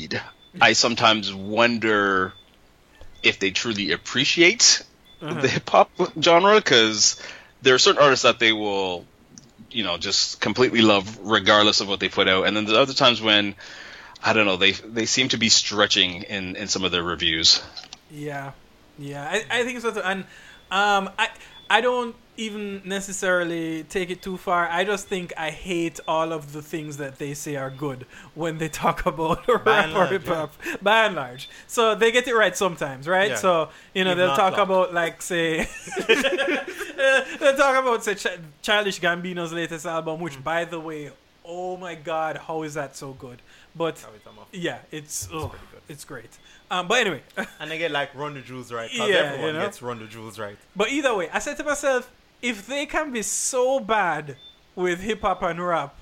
I sometimes wonder if they truly appreciate Uh-huh. the hip hop genre, because there are certain artists that they will, you know, just completely love regardless of what they put out, and then there's other times when, I don't know, they they seem to be stretching in, in some of their reviews. Yeah, yeah, I, I think so too. And um, I I don't even necessarily take it too far. I just think I hate all of the things that they say are good when they talk about By rap and or large, hip hop. By and large, so they get it right sometimes, right? Yeah. So you know If they'll not talk luck. about like say they'll talk about say Ch- Childish Gambino's latest album, which Mm. by the way, oh my God, how is that so good? But yeah, it's oh, pretty good. it's great. Um, but anyway. And they get like Run the Jewels right. Because Yeah, everyone you know? gets Run the Jewels right. But either way, I said to myself, if they can be so bad with hip hop and rap,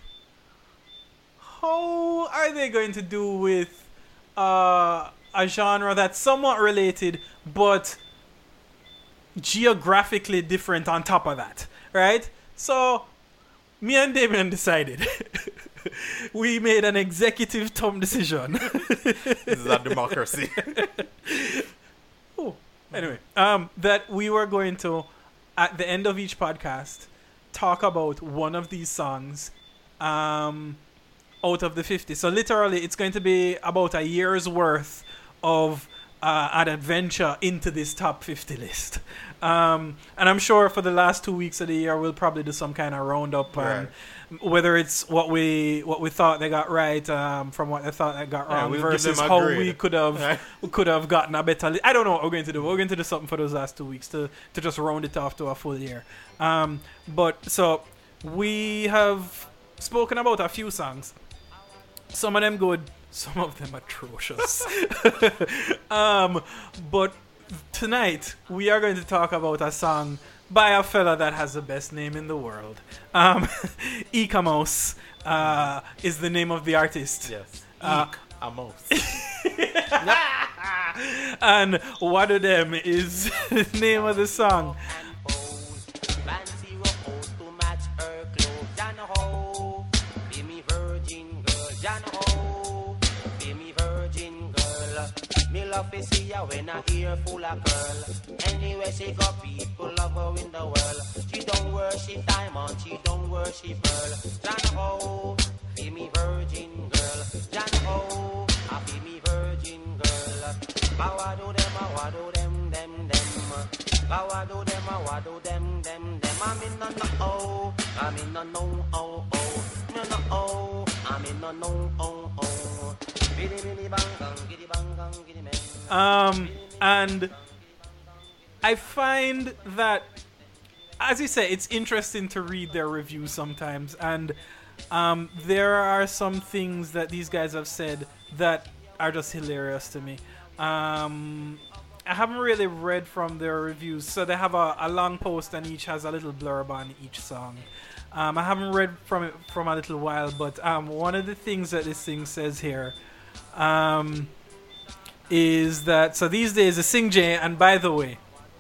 how are they going to do with uh, a genre that's somewhat related but geographically different on top of that, right? So, me and Damien decided. We made an executive Tom decision. This is a democracy. Oh, anyway, um, that we were going to, at the end of each podcast, talk about one of these songs um, out of the fifty. So literally, it's going to be about a year's worth of uh, an adventure into this top fifty list. Um, and I'm sure for the last two weeks of the year, we'll probably do some kind of roundup, um, Right. whether it's what we what we thought they got right um, from what they thought they got Yeah, wrong we'll give versus them a how grade. we could have Right. we could have gotten a better li- I don't know what we're going to do. We're going to do something for those last two weeks to, to just round it off to a full year. Um, but so we have spoken about a few songs. Some of them good, some of them atrocious. um, but tonight we are going to talk about a song by a fella that has the best name in the world. Um, Ecamos uh, is the name of the artist. Yes. Uh, Eek a mouse. And one of them is the name of the song. Fancy roll to match her clothes. Jan ho, be me virgin girl. Jan ho, be me virgin girl. Me love to see her when I ear full of curl. Anyway, she got people love her in the world. She don't worship diamond, she don't worship pearl. Jan ho, be me virgin girl. Jan ho, I be me virgin girl. Bow do them, I do them, them, them. Bow do them, I do them, them, them. I'm in no no oh, I'm in no no oh oh, no no oh, I'm in no no oh oh. Biddy biddy bang bang, giddy bang bang, giddy bang. Um, and I find that, as you say, it's interesting to read their reviews sometimes, and um, there are some things that these guys have said that are just hilarious to me. Um, I haven't really read from their reviews, so they have a, a long post and each has a little blurb on each song. Um, I haven't read from it from a little while, but um, one of the things that this thing says here um, is that, so these days a Sing J, and by the way,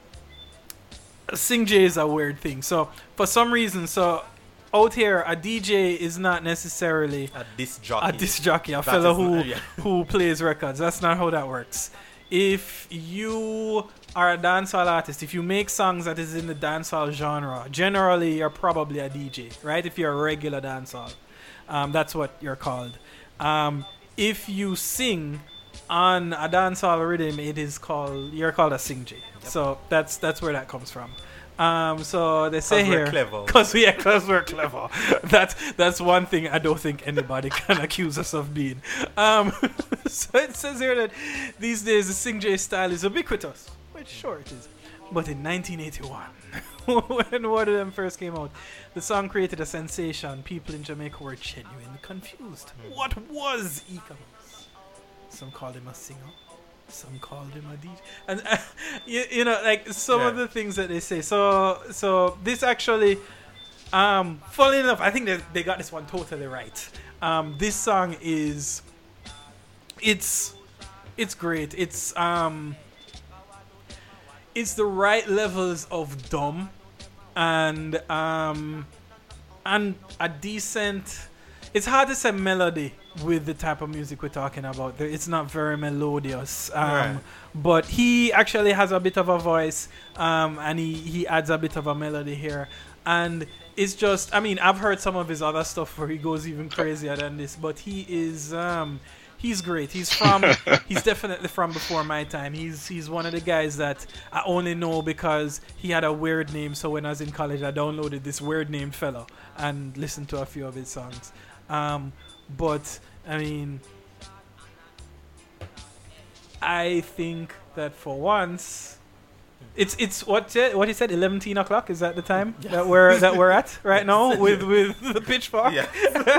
a Sing J is a weird thing. So for some reason, so out here, a D J is not necessarily A disc jockey. a disc jockey, a That fellow is who not- yeah. who plays records. That's not how that works. If you are a dancehall artist, if you make songs that is in the dancehall genre, generally you're probably a D J, right? If you're a regular dancehall, um, that's what you're called. Um, if you sing on a dancehall rhythm, it is called you're called a Sing J. So that's that's where that comes from. Um, so they say 'Cause we're here, clever. cause we, yeah, cause we're clever. That's that's one thing I don't think anybody can accuse us of being. Um, so it says here that these days the Sing J style is ubiquitous, which sure it is. But in nineteen eighty-one, when one of them first came out, the song created a sensation. People in Jamaica were genuinely confused. What was Ecamos? Some called him a singer. Some called him a D J, and uh, you, you know, like some of Yeah. the things that they say. So, so this actually, um, funny enough, I think they they got this one totally right. Um, this song is, it's, it's great. It's um, it's the right levels of dumb, and um, and a decent. it's hard to say melody with the type of music we're talking about. There- It's not very melodious. Um, Right. But he actually has a bit of a voice, um, and he, he adds a bit of a melody here. And it's just, I mean, I've heard some of his other stuff where he goes even crazier than this, but he is, um, he's great. He's from, he's definitely from before my time. He's he's one of the guys that I only know because he had a weird name. So when I was in college, I downloaded this weird name fellow and listened to a few of his songs. Um, but I mean, I think that for once, it's it's what what he said, eleven o'clock. Is that the time that we're that we're at right now with with the pitchfork? Yeah.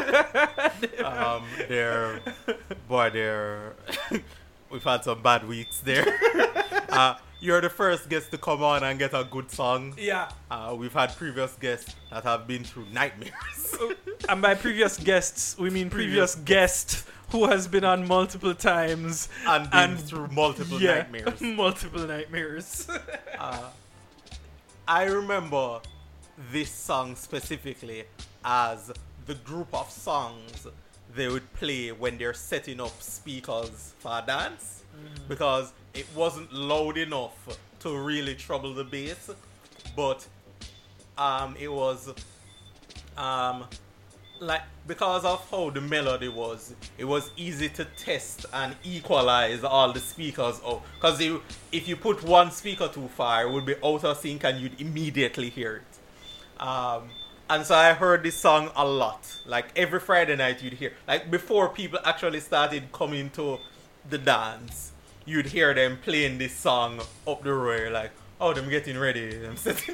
um, they're boy, they're we've had some bad weeks there. uh, you're the first guest to come on and get a good song. Yeah. Uh, we've had previous guests that have been through nightmares. And by previous guests, we mean previous, guest who has been on multiple times and been through multiple yeah, nightmares. multiple nightmares. uh, I remember this song specifically as the group of songs they would play when they're setting up speakers for a dance, mm. because it wasn't loud enough to really trouble the bass, but um, it was um, like, because of how the melody was, it was easy to test and equalize all the speakers out. Because if you put one speaker too far, it would be out of sync and you'd immediately hear it. Um, and so I heard this song a lot. Like every Friday night you'd hear, like before people actually started coming to the dance, you'd hear them playing this song up the road, like, oh, them getting ready, I'm sitting.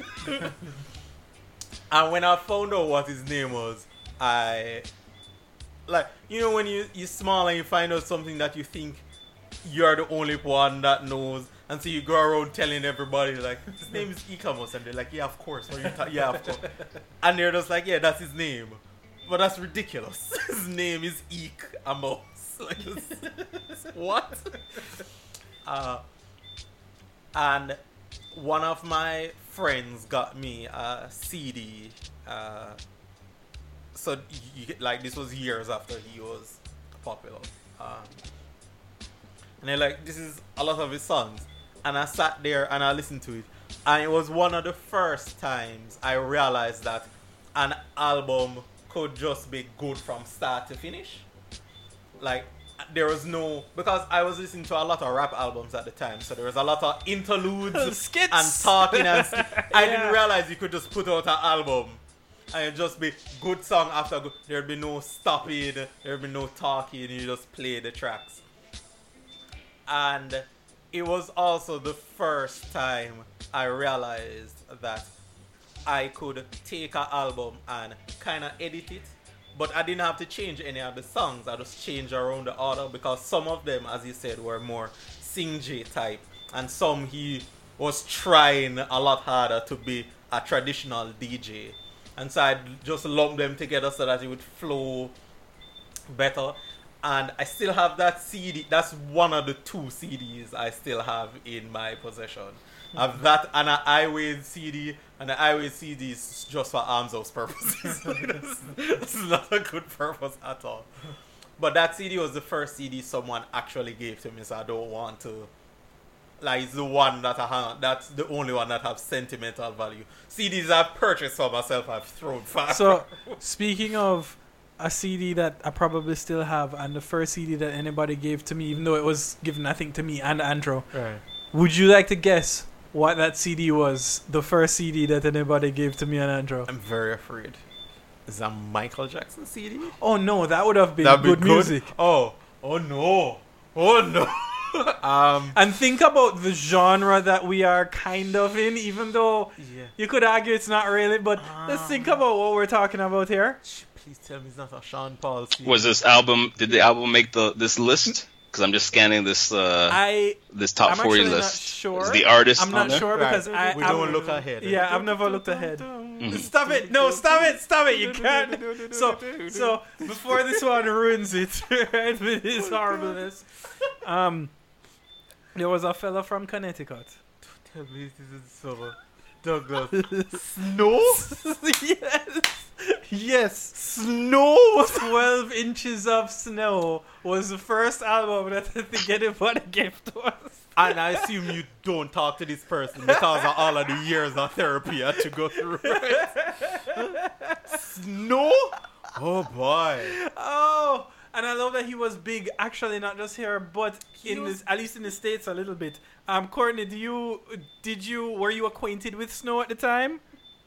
And when I found out what his name was, I, like, you know when you, you're small and you find out something that you think you're the only one that knows, and so you go around telling everybody, like, his name is Ikamus, and they're like, yeah, of course, what are you ta- yeah, of course. And they're just like, yeah, that's his name. But that's ridiculous. His name is Eek Amos. Like, what? Uh, and one of my friends got me a C D. Uh, so, you, like, this was years after he was popular. Um, and they're like, this is a lot of his songs. And I sat there and I listened to it. And it was one of the first times I realized that an album could just be good from start to finish. Like, there was no, because I was listening to a lot of rap albums at the time, so there was a lot of interludes Skits. and talking and st- I Yeah. didn't realize you could just put out an album and it'd just be good song after good. There'd be no stopping, there'd be no talking, you just play the tracks. And it was also the first time I realized that I could take an album and kind of edit it, but I didn't have to change any of the songs. I just changed around the order, because some of them, as you said, were more Sing J type, and some he was trying a lot harder to be a traditional D J. And so I just lumped them together so that it would flow better. And I still have that C D. That's one of the two C Ds I still have in my possession. I have that and an iWave C D, and the iWave C D is just for arms house purposes. It's not a good purpose at all. But that C D was the first C D someone actually gave to me, so I don't want to. Like, it's the one that I have, that's the only one that have sentimental value. C Ds I've purchased for myself, I've thrown far. So, speaking of a C D that I probably still have, and the first C D that anybody gave to me, even though it was given, I think, to me and Andrew. Right. Would you like to guess what that C D was? The first C D that anybody gave to me and Andrew. I'm very afraid. Is that Michael Jackson C D? Oh no, that would have been That'd be good, good music. Oh, oh no, oh no. um, And think about the genre that we are kind of in, even though yeah. you could argue it's not really. But let's think about what we're talking about here. Please tell me it's not a Sean Paul C D. Was this album? Did the album make the this list? Because I'm just scanning this uh, I this top I'm forty actually list. not sure. Is the artist I'm on not there? sure because Right. I We I'm- don't look ahead. Yeah, I've never looked ahead. Mhm. Stop it! No, stop it! Stop it! You can't. So, so before this one ruins it, right, with his horribleness, um, there was a fella from Connecticut. Tell me this is summer. Douglas. Snow? yes, yes, Snow. twelve Inches of Snow was the first album that the Get It What a Gift was. And I assume you don't talk to this person because of all of the years of therapy you had to go through, right? Snow? Oh, boy. Oh, and I love that he was big, actually, not just here, but in was- this, at least in the States a little bit. Um, Courtney, do you, did you, were you acquainted with Snow at the time?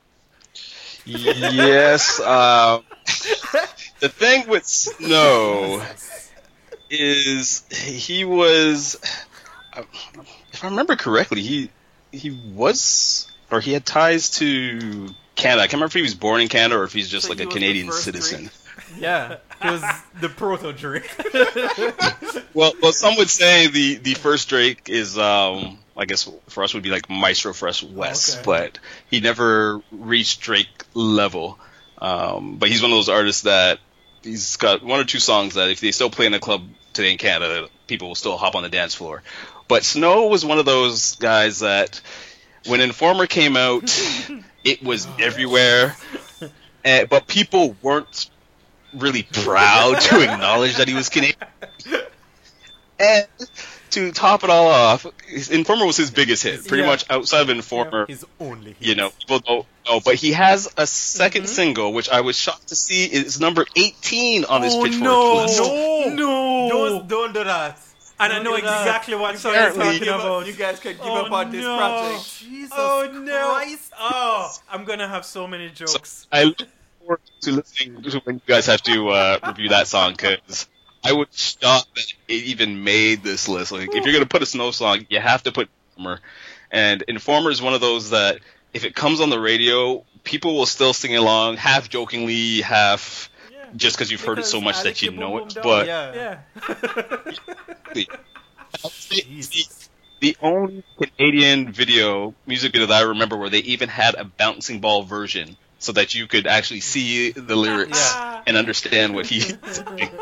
Yes. Uh, the thing with Snow is he was, if I remember correctly, he he was, or he had ties to Canada. I can't remember if he was born in Canada or if he's just So like he a was the Canadian first citizen. Drake? Yeah, it was the proto Drake. Well, well, some would say the, the first Drake is, um, I guess for us would be like Maestro Fresh West, Okay. but he never reached Drake level. Um, but he's one of those artists that he's got one or two songs that if they still play in a club today in Canada, people will still hop on the dance floor. But Snow was one of those guys that when Informer came out, it was everywhere, and, but people weren't really proud to acknowledge that he was Canadian. And to top it all off, Informer was his biggest hit. Pretty Yeah. much outside of Informer, His only hit. you know, people don't know. But he has a 2nd Mm-hmm. single, which I was shocked to see is number eighteen on this Oh, Pitchfork no. list. No! No. Don't, don't do that. And I Don't know do that. exactly what song you're Apparently- talking about. You guys can give Oh, up on this no. project. Jesus Oh no! Christ. Oh, I'm gonna have so many jokes. I look forward to listening to when you guys have to uh, review that song because I was shocked that it even made this list. Like, if you're gonna put a Snow song, you have to put Informer. And Informer is one of those that if it comes on the radio, people will still sing along, half jokingly, half Yeah. just because you've heard it Because so much I that Like you Your know Boom it. Boom But Yeah. Yeah. the, Jesus. the only Canadian video, music video that I remember where they even had a bouncing ball version so that you could actually see the lyrics Yeah. and understand what he saying.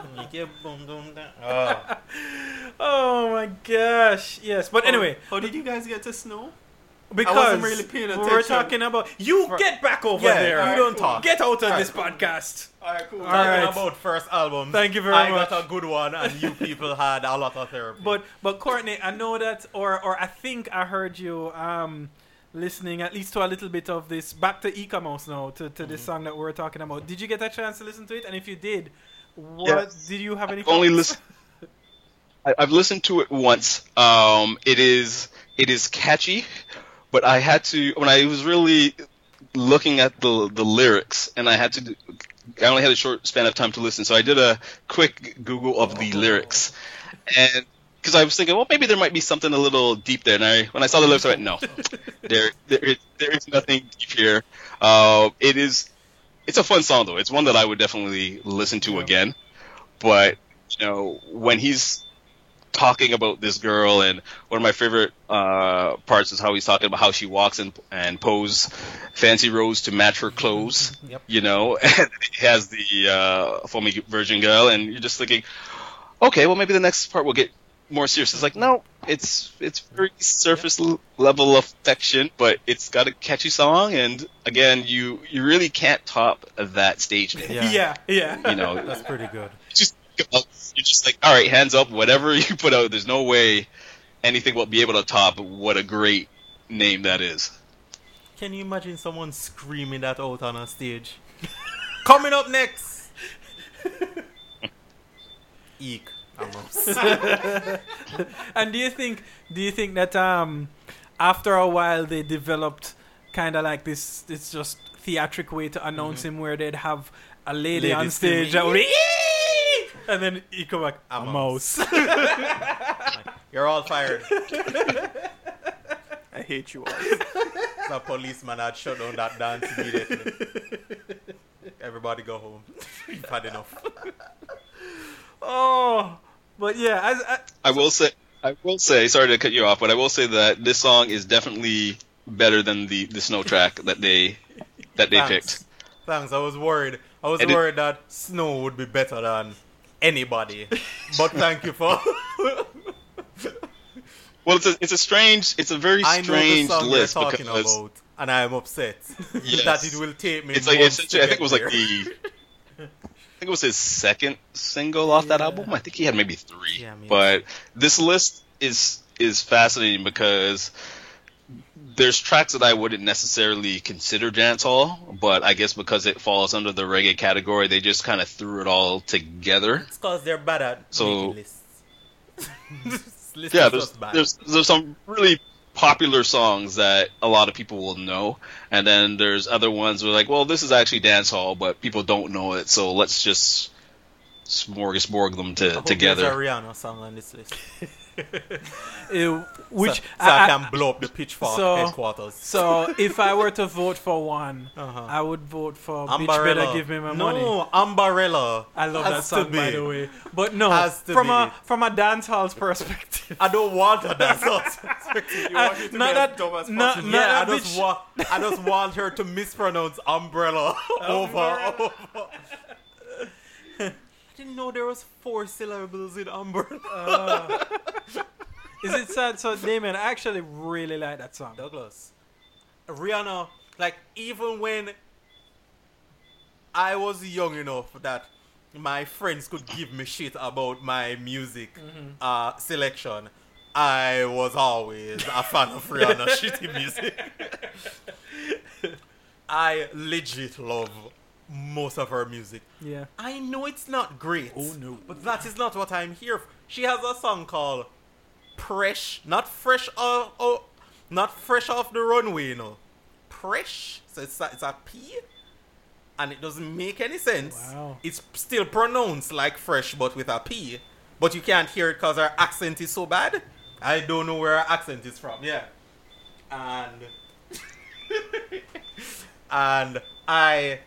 Oh. Oh my gosh! Yes, but anyway, How did you guys get to Snow? because wasn't really paying we were attention. talking about you get back over Yeah, there. you don't talk. Get out of Alright, this cool. podcast. Alright, cool. All Talking right. about first albums. Thank you very I much. got a good one, and you people had a lot of therapy. But but Courtney, I know that, or or I think I heard you um listening at least to a little bit of this. Back to Ecamos now, to, to this song that we were talking about. Did you get a chance to listen to it? And if you did, what Yes. did you have any? I've only thoughts? listen. I- I've listened to it once. Um, it is it is catchy, but I had to when I was really looking at the the lyrics, and I had to. do- I only had a short span of time to listen, so I did a quick Google of the lyrics, and because I was thinking, well, maybe there might be something a little deep there. And I, when I saw the lyrics, I went, no, there there is, there is nothing deep here. Uh, it is. It's a fun song though. It's one that I would definitely listen to again. But you know, when he's talking about this girl, and one of my favorite uh, parts is how he's talking about how she walks and and pose fancy rose to match her clothes. Yep. You know, and he has the uh, foamy virgin girl, and you're just thinking, okay, well maybe the next part will get more serious. It's like, no, it's it's very surface l- level affection, but it's got a catchy song, and again, you you really can't top that stage name. Yeah. Yeah, yeah. You know, That's pretty good. just you're just like, all right, hands up, whatever you put out. There's no way anything will be able to top what a great name that is. Can you imagine someone screaming that out on a stage? Coming up next! Eek. Amos. And do you think do you think that um after a while they developed kind of like this this just theatric way to announce him where they'd have a lady Lady on stage that would be, "Eek!" and then he come back a, A mouse. You're all fired. I hate you all. The policeman had shut down that dance immediately. Everybody go home. You've had enough. Oh, but yeah, as, I, I will say, I will say, sorry to cut you off, but I will say that this song is definitely better than the, the Snow track that they that they Thanks. picked. Thanks. I was worried. I was And it- worried that Snow would be better than anybody. But thank you for. Well, it's a it's a strange, it's a very I know the strange song list you're talking because about, and I am upset Yes. that it will take me. it's like months it's to I think get it was like there. the think it was his second single off that album. I think he had maybe three. Yeah, maybe. But this list is is fascinating because there's tracks that I wouldn't necessarily consider dancehall, but I guess because it falls under the reggae category, they just kind of threw it all together. It's because they're bad at So- making lists. Lists Yeah, is there's just bad. there's there's some really popular songs that a lot of people will know, and then there's other ones where like, well, this is actually dancehall, but people don't know it, so let's just smorgasbord them I to, hope together. There's a Rihanna song on this list. Uh, which so, so I, I, can blow up the pitchfork so- headquarters. so if I were to vote for one, Uh-huh. I would vote for Bitch Umbrella. Better Give Me My no, Money. Umbrella. I love Has that to song, by be. the way. But no, Has to from be. a from a dancehall perspective, I don't want a dancehall. You want it to not be that- as dumb as not- possible. not Yeah, I that just bitch- want I just want her to mispronounce umbrella over over. I didn't know there was four syllables in umbrella. is it sad? So Damien, I actually really like that song. Douglas, Rihanna, like even when I was young enough that my friends could give me shit about my music uh, selection, I was always a fan of Rihanna shitty music. I legit love most of her music. Yeah. I know it's not great. Oh, no. But that is not what I'm here for. She has a song called Fresh, not fresh off, oh, not fresh off the runway, you know. Fresh. So it's a, it's a P, and it doesn't make any sense. Wow. It's still pronounced like fresh, but with a P. But you can't hear it because her accent is so bad. I don't know where her accent is from. Yeah. And and I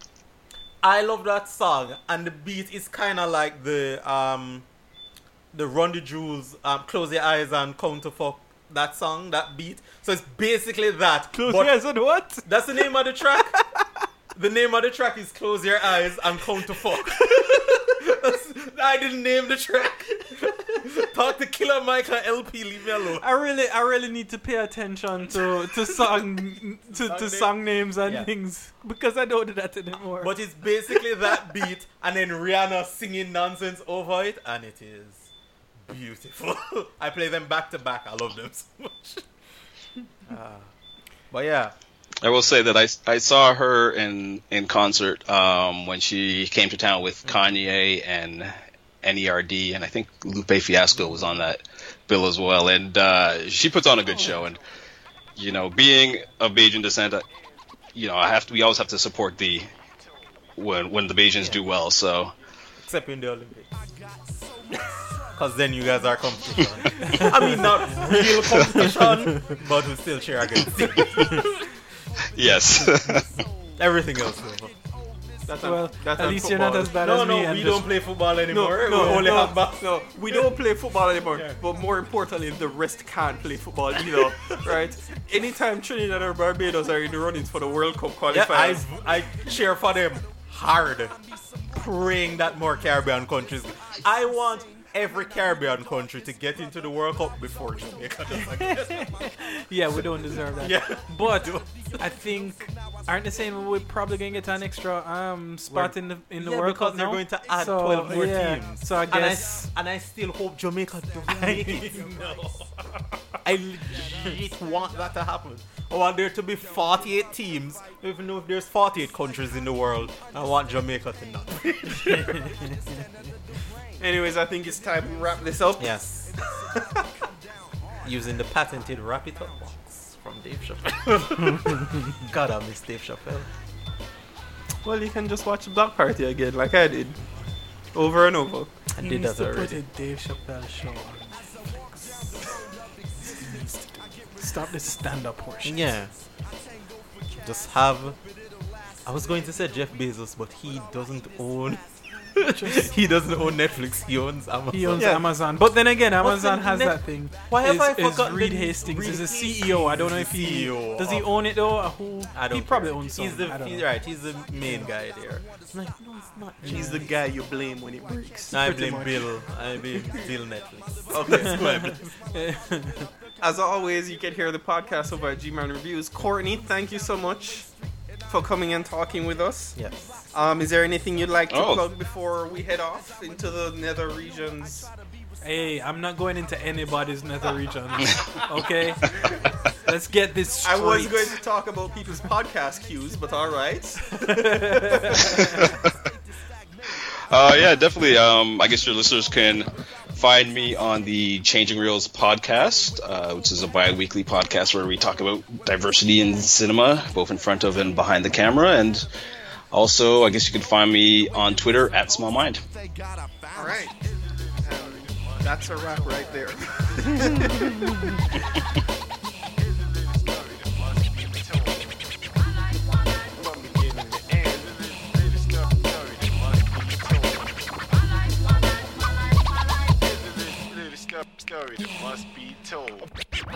I love that song, and the beat is kind of like the um the Run the Jewels, um, Close Your Eyes and Counterfuck, that song, that beat. So it's basically that. Close but your eyes and what? That's the name of the track. The name of the track is Close Your Eyes and Counterfuck. That's, I didn't name the track. Talk to Killer Mike and L P, leave me alone. I really, I really need to pay attention to to song to, to name? song names and Yeah. things because I don't do that anymore. But it's basically that beat and then Rihanna singing nonsense over it, and it is beautiful. I play them back to back. I love them so much. Uh, but yeah. I will say that I, I saw her in, in concert um, when she came to town with Kanye and N E R D, and I think Lupe Fiasco was on that bill as well. And uh, she puts on a good show. And, you know, being of Bajan descent, uh, you know, I have to. We always have to support the when when the Bajans do well. So Except in the Olympics. Because then you guys are competition. I mean, not real competition, but we still cheer against you. yes. Everything else, though. That's well, on, that's at on least you're not football. as bad No, as no, me. we and don't just- play football anymore. No, we only no, have bas- no, we don't play football anymore. Yeah. But more importantly, the rest can't play football either, right? Anytime Trinidad or Barbados are in the runnings for the World Cup Yeah, I, qualifiers, I cheer for them hard, praying that more Caribbean countries. I want every Caribbean country to get into the World Cup before Jamaica does again. Yeah, we don't deserve that. Yeah. But I think aren't they saying we're probably gonna get an extra um spot We're- in the in the Yeah, World because Cup they're now? going to add So, twelve more yeah. teams. So I And I, guess and I still hope Jamaica doesn't make it. I legit want that to happen. I want there to be forty-eight teams, even though if there's forty-eight countries in the world. I want Jamaica to not. anyways, I think it's time we wrap this up. Yes. Using the patented Wrap It Up box from Dave Chappelle. God, I miss Dave Chappelle. Well, you can just watch the Block Party again, like I did, over and over. I he did needs that to put already. a Dave Chappelle show on Netflix. He needs to do it. Stop the stand-up portion. Yeah. Just have. I was going to say Jeff Bezos, but he doesn't own. he doesn't own Netflix. He owns Amazon. He owns Yeah. Amazon, but then again, What's Amazon the has net- that thing. Why have is, I is forgotten Reed the- Hastings Reed is a C E O. I don't know if he C E O does he of- own it though. Or who? I don't He probably care. owns some. He's the I don't he's, know. right. He's the main guy there. I'm like, no, it's not. He's the guy you blame when it breaks. I pretty blame much. Bill. I blame Bill Netflix. Okay. As always, you can hear the podcast over at G-Man Reviews. Courtney, thank you so much. for coming and talking with us. Yes. Um, is there anything you'd like to Oh. plug before we head off into the nether regions? Hey, I'm not going into anybody's nether regions. Okay? Let's get this straight. I was going to talk about people's podcast cues, but all right. Uh, yeah, definitely. Um, I guess your listeners can find me on the Changing Reels podcast, uh, which is a bi-weekly podcast where we talk about diversity in cinema, both in front of and behind the camera. And also, I guess you can find me on Twitter at Small Mind. All right. Um, that's a wrap right there. Story that must be told.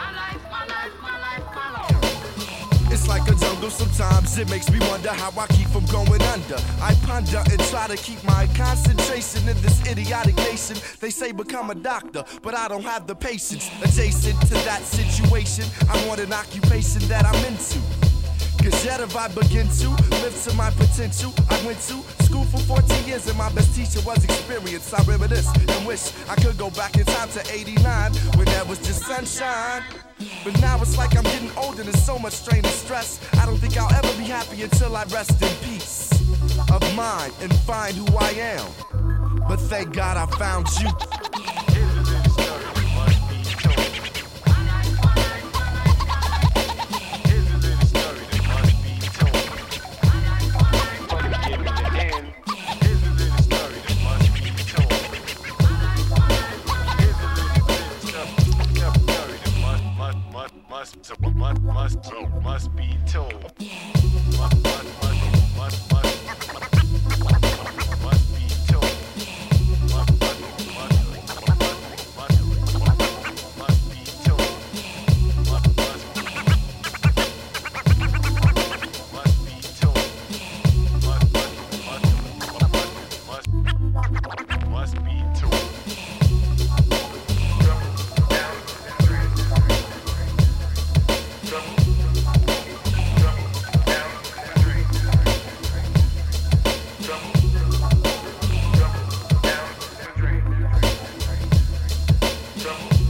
It's like a jungle sometimes, it makes me wonder how I keep from going under. I ponder and try to keep my concentration in this idiotic nation. They say become a doctor, but I don't have the patience. Adjacent to that situation, I want an occupation that I'm into. Cause yet if I begin to live to my potential, I went to school for fourteen years and my best teacher was experience. I reminisce and wish I could go back in time to eighty-nine when there was just sunshine. But now it's like I'm getting older, there's so much strain and stress. I don't think I'll ever be happy until I rest in peace of mind and find who I am. But thank God I found you. Must, must, must, must be told. Must, must, must, must, must, must be told. Must, must, must, must, must, must be told. Must, must, must be told. Must, must, must, must be told. Trouble.